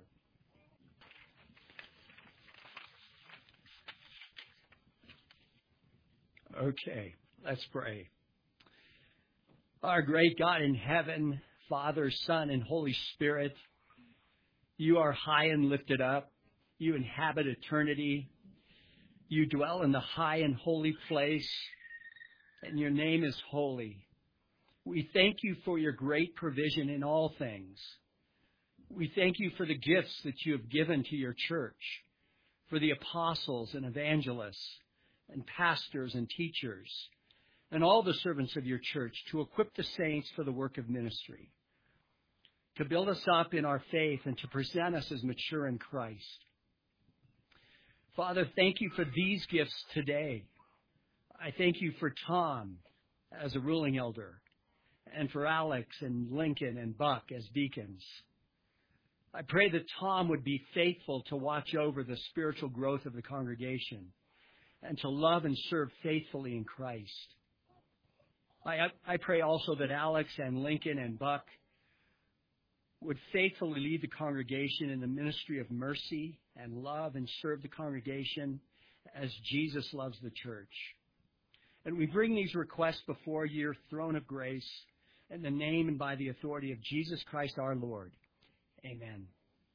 Okay, let's pray. Our great God in heaven, Father, Son, and Holy Spirit, you are high and lifted up. You inhabit eternity. You dwell in the high and holy place, and your name is holy. We thank you for your great provision in all things. We thank you for the gifts that you have given to your church, for the apostles and evangelists and pastors and teachers, and all the servants of your church to equip the saints for the work of ministry, to build us up in our faith and to present us as mature in Christ. Father, thank you for these gifts today. I thank you for Tom as a ruling elder, and for Alex and Lincoln and Buck as deacons. I pray that Tom would be faithful to watch over the spiritual growth of the congregation and to love and serve faithfully in Christ. I pray also that Alex and Lincoln and Buck would faithfully lead the congregation in the ministry of mercy and love and serve the congregation as Jesus loves the church. And we bring these requests before your throne of grace in the name and by the authority of Jesus Christ our Lord. Amen.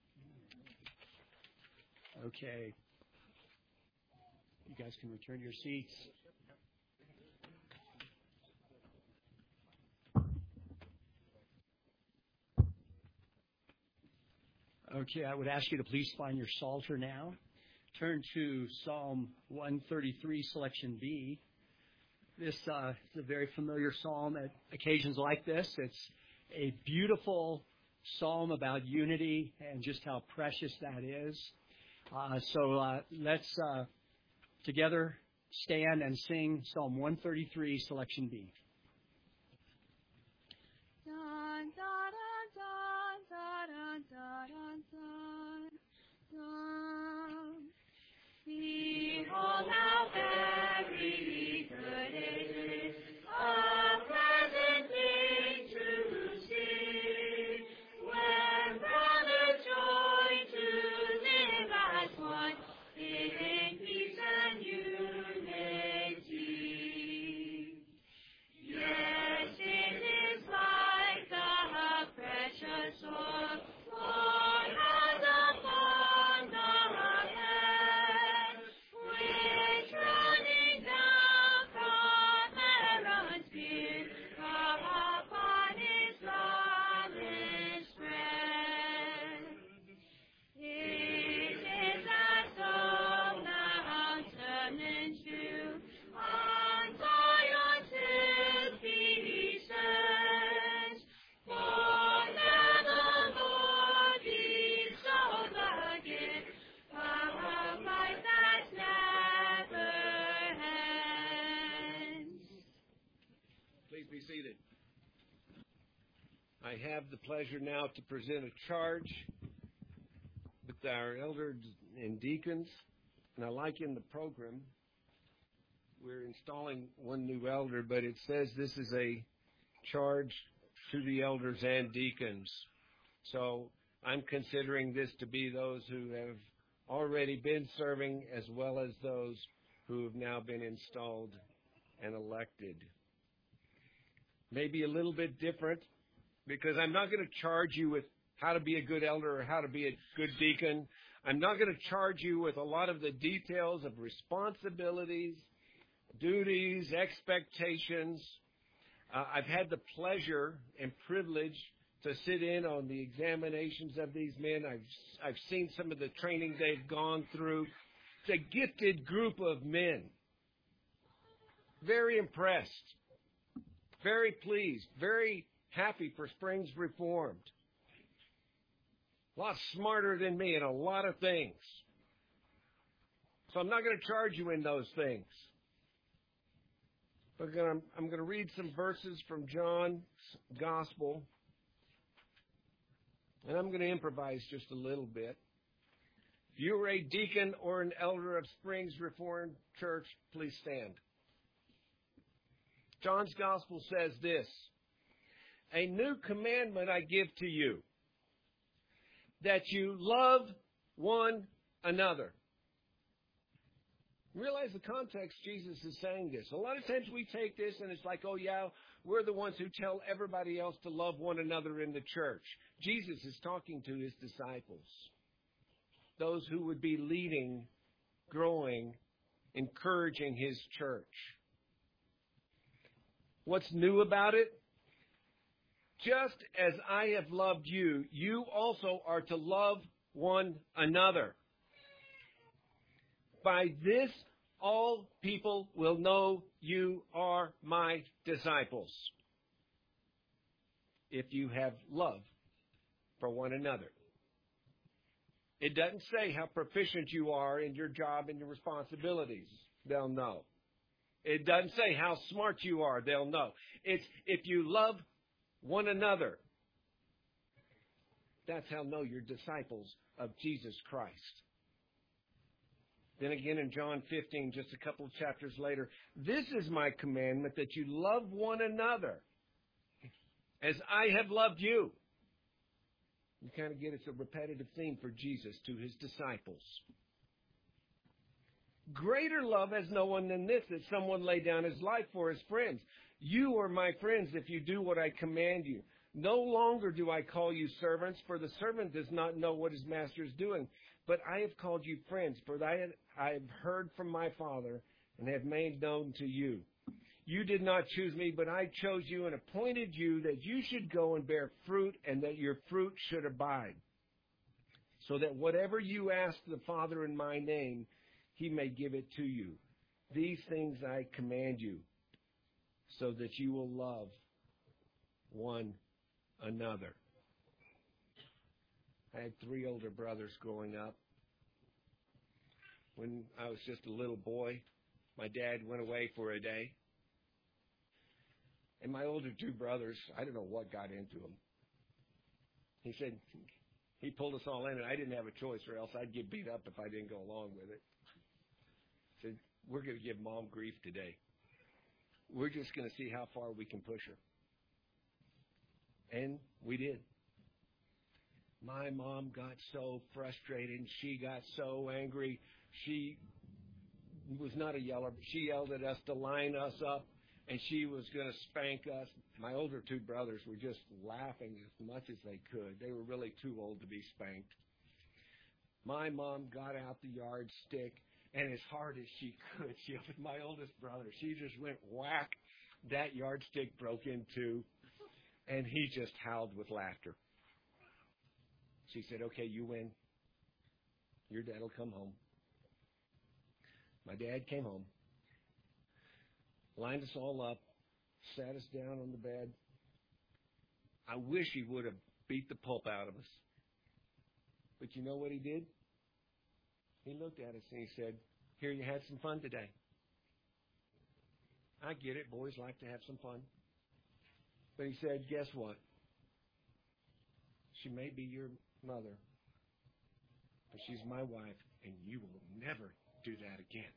Okay. You guys can return to your seats. Okay, I would ask you to please find your Psalter now. Turn to Psalm 133, Selection B. This is a very familiar psalm at occasions like this. It's a beautiful psalm about unity and just how precious that is. So let's together stand and sing Psalm 133, Selection B. Dun, dun, dun, dun, dun, dun, dun. Behold how very good it is, a pleasant thing to sing, when brothers join to live as one, in peace and unity. Yes, it is like the precious oil Lord has upon the head, which running down from Aaron's beard upon his garment spread. It is as though mountain and dew on Zion's hill descends. For there the Lord bestows the gift of life that never ends. Please be seated. I have the pleasure now to present a charge with our elders and deacons. And I like in the program, we're installing one new elder, but it says this is a charge to the elders and deacons. So I'm considering this to be those who have already been serving as well as those who have now been installed and elected. Maybe a little bit different, because I'm not going to charge you with how to be a good elder or how to be a good deacon. I'm not going to charge you with a lot of the details of responsibilities, duties, expectations. I've had the pleasure and privilege to sit in on the examinations of these men. I've seen some of the training they've gone through. It's a gifted group of men. Very impressed. Very pleased. Very happy for Springs Reformed. A lot smarter than me in a lot of things. So I'm not going to charge you in those things. I'm going to read some verses from John's Gospel, and I'm going to improvise just a little bit. If you are a deacon or an elder of Springs Reformed Church, please stand. John's Gospel says this: "A new commandment I give to you, that you love one another." Realize the context Jesus is saying this. A lot of times we take this and it's like, oh yeah, we're the ones who tell everybody else to love one another in the church. Jesus is talking to his disciples, those who would be leading, growing, encouraging his church. What's new about it? Just as I have loved you, you also are to love one another. By this, all people will know you are my disciples, if you have love for one another. It doesn't say how proficient you are in your job and your responsibilities. They'll know. It doesn't say how smart you are. They'll know. It's if you love one another. That's how know you're disciples of Jesus Christ. Then again in John 15, just a couple of chapters later, "This is my commandment, that you love one another as I have loved you." You kind of get it's a repetitive theme for Jesus to his disciples. "Greater love has no one than this, that someone lay down his life for his friends. You are my friends if you do what I command you. No longer do I call you servants, for the servant does not know what his master is doing. But I have called you friends, for I have heard from my Father and have made known to you. You did not choose me, but I chose you and appointed you that you should go and bear fruit, and that your fruit should abide, so that whatever you ask the Father in my name, he may give it to you. These things I command you, so that you will love one another." I had 3 older brothers growing up. When I was just a little boy, my dad went away for a day. And my older 2 brothers, I don't know what got into them. He said, he pulled us all in, and I didn't have a choice, or else I'd get beat up if I didn't go along with it. He said, "We're going to give Mom grief today. We're just going to see how far we can push her." And we did. My mom got so frustrated, and she got so angry. She was not a yeller, but she yelled at us to line us up, and she was going to spank us. My older 2 brothers were just laughing as much as they could. They were really too old to be spanked. My mom got out the yardstick, and as hard as she could, my oldest brother, she just went whack. That yardstick broke in 2, and he just howled with laughter. She said, "Okay, you win. Your dad will come home." My dad came home, lined us all up, sat us down on the bed. I wish he would have beat the pulp out of us. But you know what he did? He looked at us and he said, "Here, you had some fun today. I get it. Boys like to have some fun." But he said, "Guess what? She may be your mother, but she's my wife, and you will never do that again.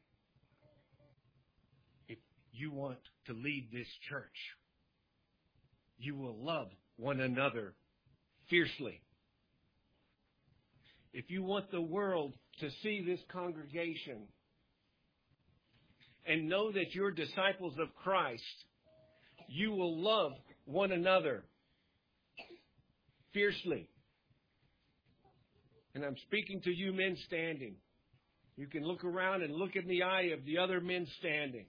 If you want to lead this church, you will love one another fiercely. If you want the world to see this congregation and know that you're disciples of Christ, you will love one another fiercely." And I'm speaking to you men standing. You can look around and look in the eye of the other men standing.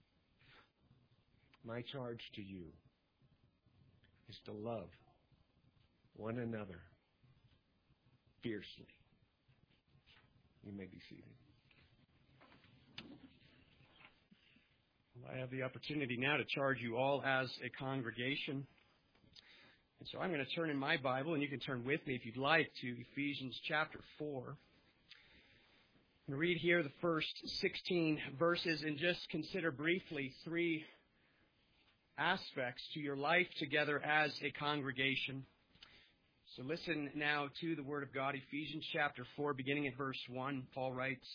My charge to you is to love one another fiercely. You may be seated. Well, I have the opportunity now to charge you all as a congregation. And so I'm going to turn in my Bible, and you can turn with me if you'd like to Ephesians chapter 4. I'm going to read here the first 16 verses and just consider briefly 3 aspects to your life together as a congregation. So listen now to the Word of God. Ephesians chapter 4, beginning at verse 1, Paul writes,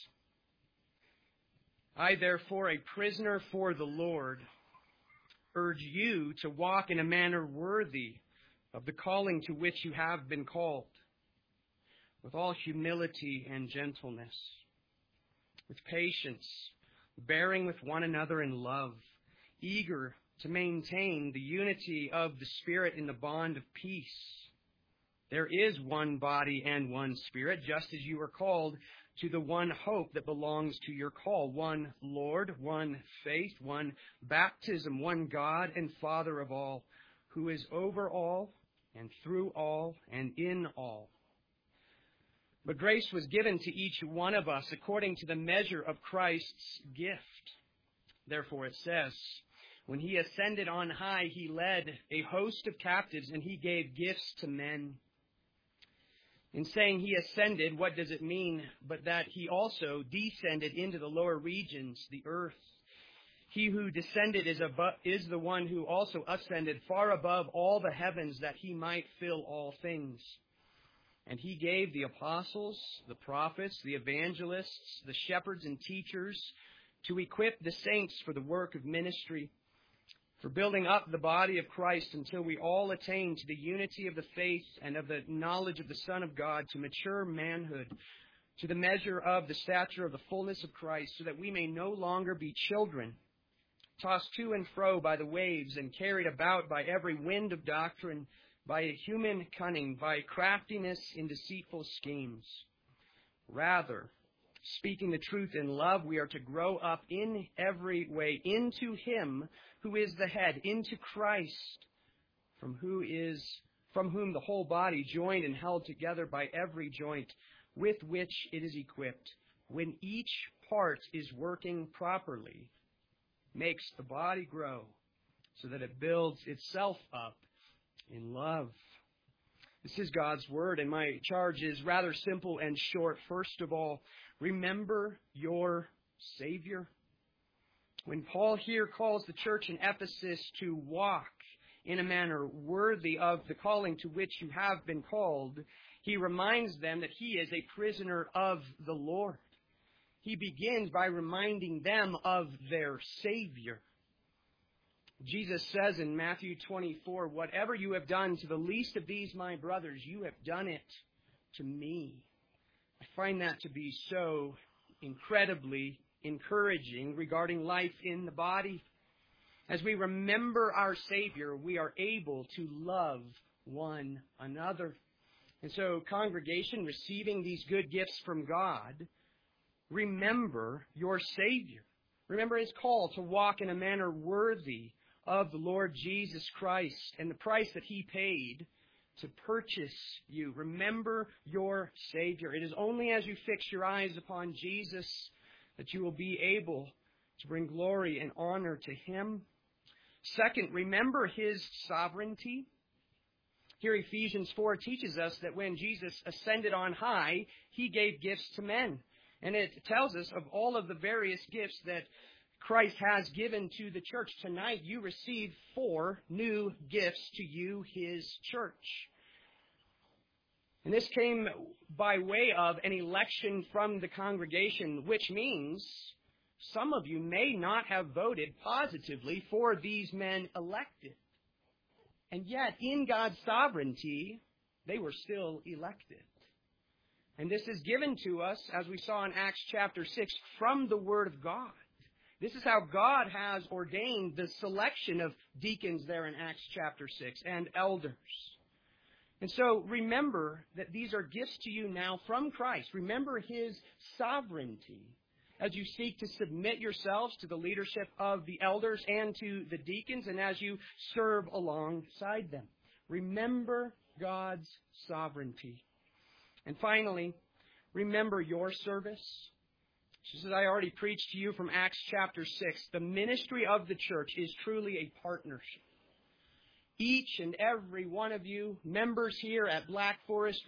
I, therefore, a prisoner for the Lord, urge you to walk in a manner worthy of the calling to which you have been called, with all humility and gentleness, with patience, bearing with one another in love, eager to maintain the unity of the Spirit in the bond of peace. There is one body and one Spirit, just as you are called to the one hope that belongs to your call. One Lord, one faith, one baptism, one God and Father of all, who is over all and through all and in all. But grace was given to each one of us according to the measure of Christ's gift. Therefore it says, when he ascended on high, he led a host of captives and he gave gifts to men. In saying he ascended, what does it mean but that he also descended into the lower regions, the earth? He who descended is the one who also ascended far above all the heavens that he might fill all things. And he gave the apostles, the prophets, the evangelists, the shepherds and teachers to equip the saints for the work of ministry, for building up the body of Christ until we all attain to the unity of the faith and of the knowledge of the Son of God, to mature manhood, to the measure of the stature of the fullness of Christ, so that we may no longer be children, tossed to and fro by the waves and carried about by every wind of doctrine, by a human cunning, by craftiness in deceitful schemes. Rather, speaking the truth in love, we are to grow up in every way into Him who is the head, into Christ, from whom the whole body, joined and held together by every joint with which it is equipped, when each part is working properly, makes the body grow so that it builds itself up in love. This is God's Word, and my charge is rather simple and short. First of all, remember your Savior. When Paul here calls the church in Ephesus to walk in a manner worthy of the calling to which you have been called, he reminds them that he is a prisoner of the Lord. He begins by reminding them of their Savior. Jesus says in Matthew 24, whatever you have done to the least of these my brothers, you have done it to me. I find that to be so incredibly encouraging regarding life in the body. As we remember our Savior, we are able to love one another. And so, congregation, receiving these good gifts from God, remember your Savior. Remember His call to walk in a manner worthy of the Lord Jesus Christ and the price that He paid to purchase you. Remember your Savior. It is only as you fix your eyes upon Jesus that you will be able to bring glory and honor to Him. Second, remember His sovereignty. Here Ephesians 4 teaches us that when Jesus ascended on high, He gave gifts to men. And it tells us of all of the various gifts that Christ has given to the church. Tonight you receive 4 new gifts to you, His church. And this came by way of an election from the congregation, which means some of you may not have voted positively for these men elected. And yet, in God's sovereignty, they were still elected. And this is given to us, as we saw in Acts chapter 6, from the Word of God. This is how God has ordained the selection of deacons there in Acts chapter 6 and elders. And so remember that these are gifts to you now from Christ. Remember His sovereignty as you seek to submit yourselves to the leadership of the elders and to the deacons, and as you serve alongside them. Remember God's sovereignty. And finally, remember your service. Just as I already preached to you from Acts chapter 6, the ministry of the church is truly a partnership. Each and every one of you, members here at Black Forest,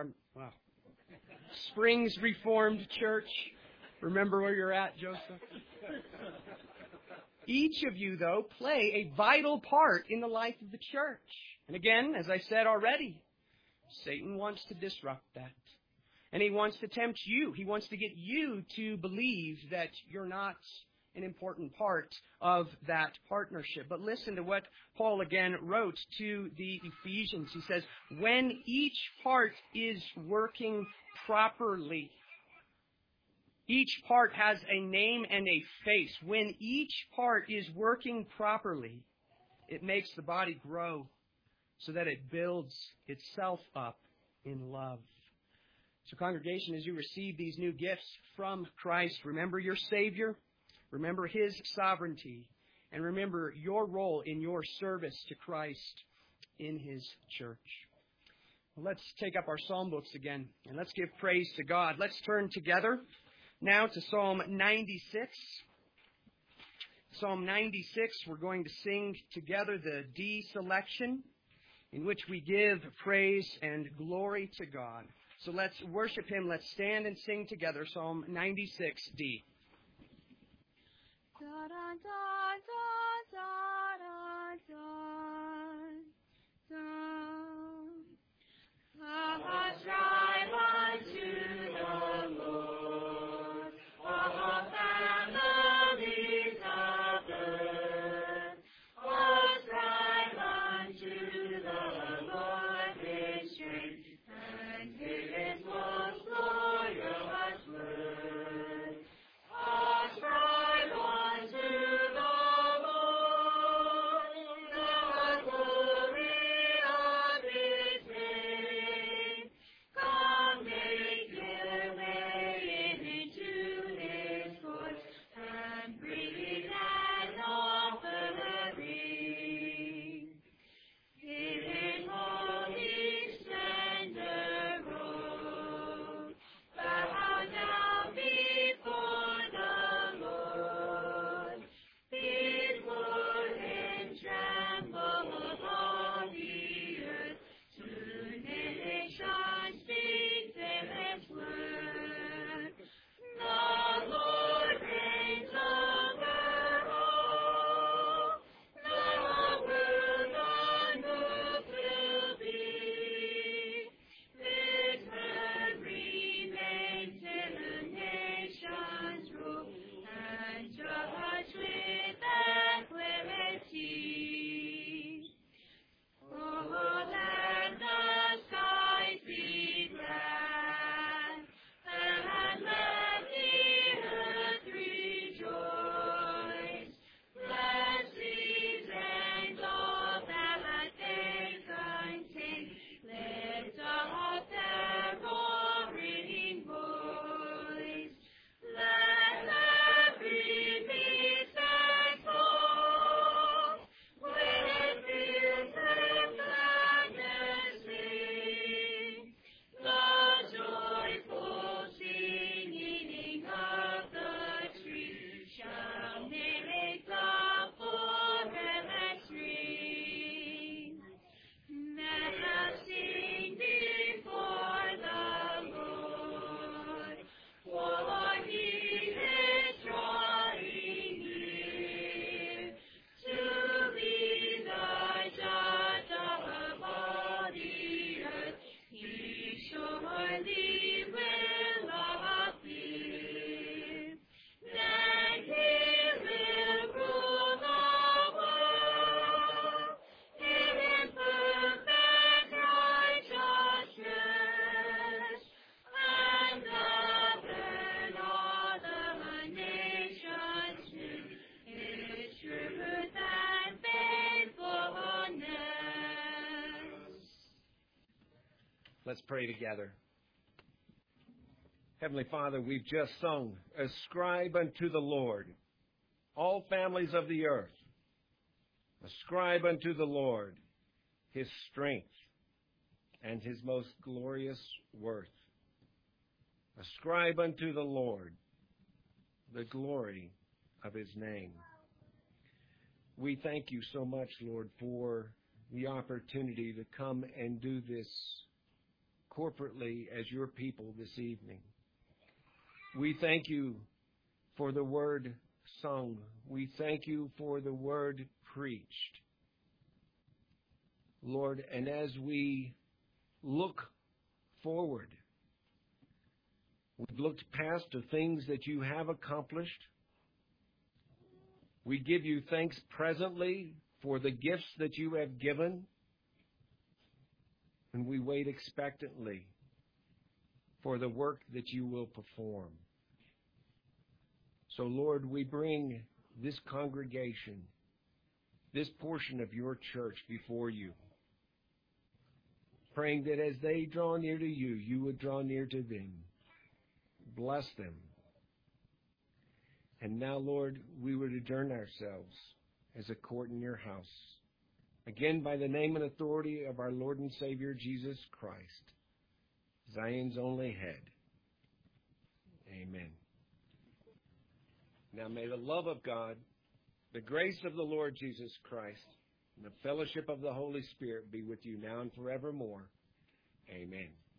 Springs Reformed Church. Remember where you're at, Joseph? Each of you, though, play a vital part in the life of the church. And again, as I said already, Satan wants to disrupt that. And he wants to tempt you. He wants to get you to believe that you're not an important part of that partnership. But listen to what Paul again wrote to the Ephesians. He says, when each part is working properly, each part has a name and a face. When each part is working properly, it makes the body grow so that it builds itself up in love. So congregation, as you receive these new gifts from Christ, remember your Savior, remember His sovereignty, and remember your role in your service to Christ in His church. Well, let's take up our psalm books again, and let's give praise to God. Let's turn together now to Psalm 96. Psalm 96, we're going to sing together the D selection, in which we give praise and glory to God. So let's worship Him. Let's stand and sing together Psalm 96, D. Da da da da da da da. Let us strive unto the Lord, all families of earth. Let us strive unto the Lord with strength and His most glorious word. Let us strive unto the Lord, the glory of His name. Come, make your way into His courts, and bring an offering. In His holy splendor robe, bow down before the Lord. His word and tremble upon the earth. Soon nations speak His word. The Lord reigns over all. The world unmoved will be. His word remains till the nations rule and judge with equity. Oh, let the skies be glad, and let the earth rejoice. Bless these and all that they contain. Lift up their roaring voice. Let every beast and soul with fear and gladness sing. The joyful singing of the tree shall make the forest ring. Let us sing before the Lord, for He is drawing near to be the judge of all the earth. He surely will appear. Then He will rule the world in perfect righteousness, and govern all the nations with His truth and faithfulness. Let's pray together. Heavenly Father, we've just sung, ascribe unto the Lord all families of the earth. Ascribe unto the Lord His strength and His most glorious worth. Ascribe unto the Lord the glory of His name. We thank you so much, Lord, for the opportunity to come and do this corporately as your people this evening. We thank you for the word sung. We thank you for the word preached. Lord, and as we look forward, we've looked past the things that you have accomplished. We give you thanks presently for the gifts that you have given, and we wait expectantly for the work that you will perform. So, Lord, we bring this congregation, this portion of your church before you, praying that as they draw near to you, you would draw near to them. Bless them. And now, Lord, we would adjourn ourselves as a court in your house. Again, by the name and authority of our Lord and Savior, Jesus Christ, Zion's only head. Amen. Now may the love of God, the grace of the Lord Jesus Christ, and the fellowship of the Holy Spirit be with you now and forevermore. Amen.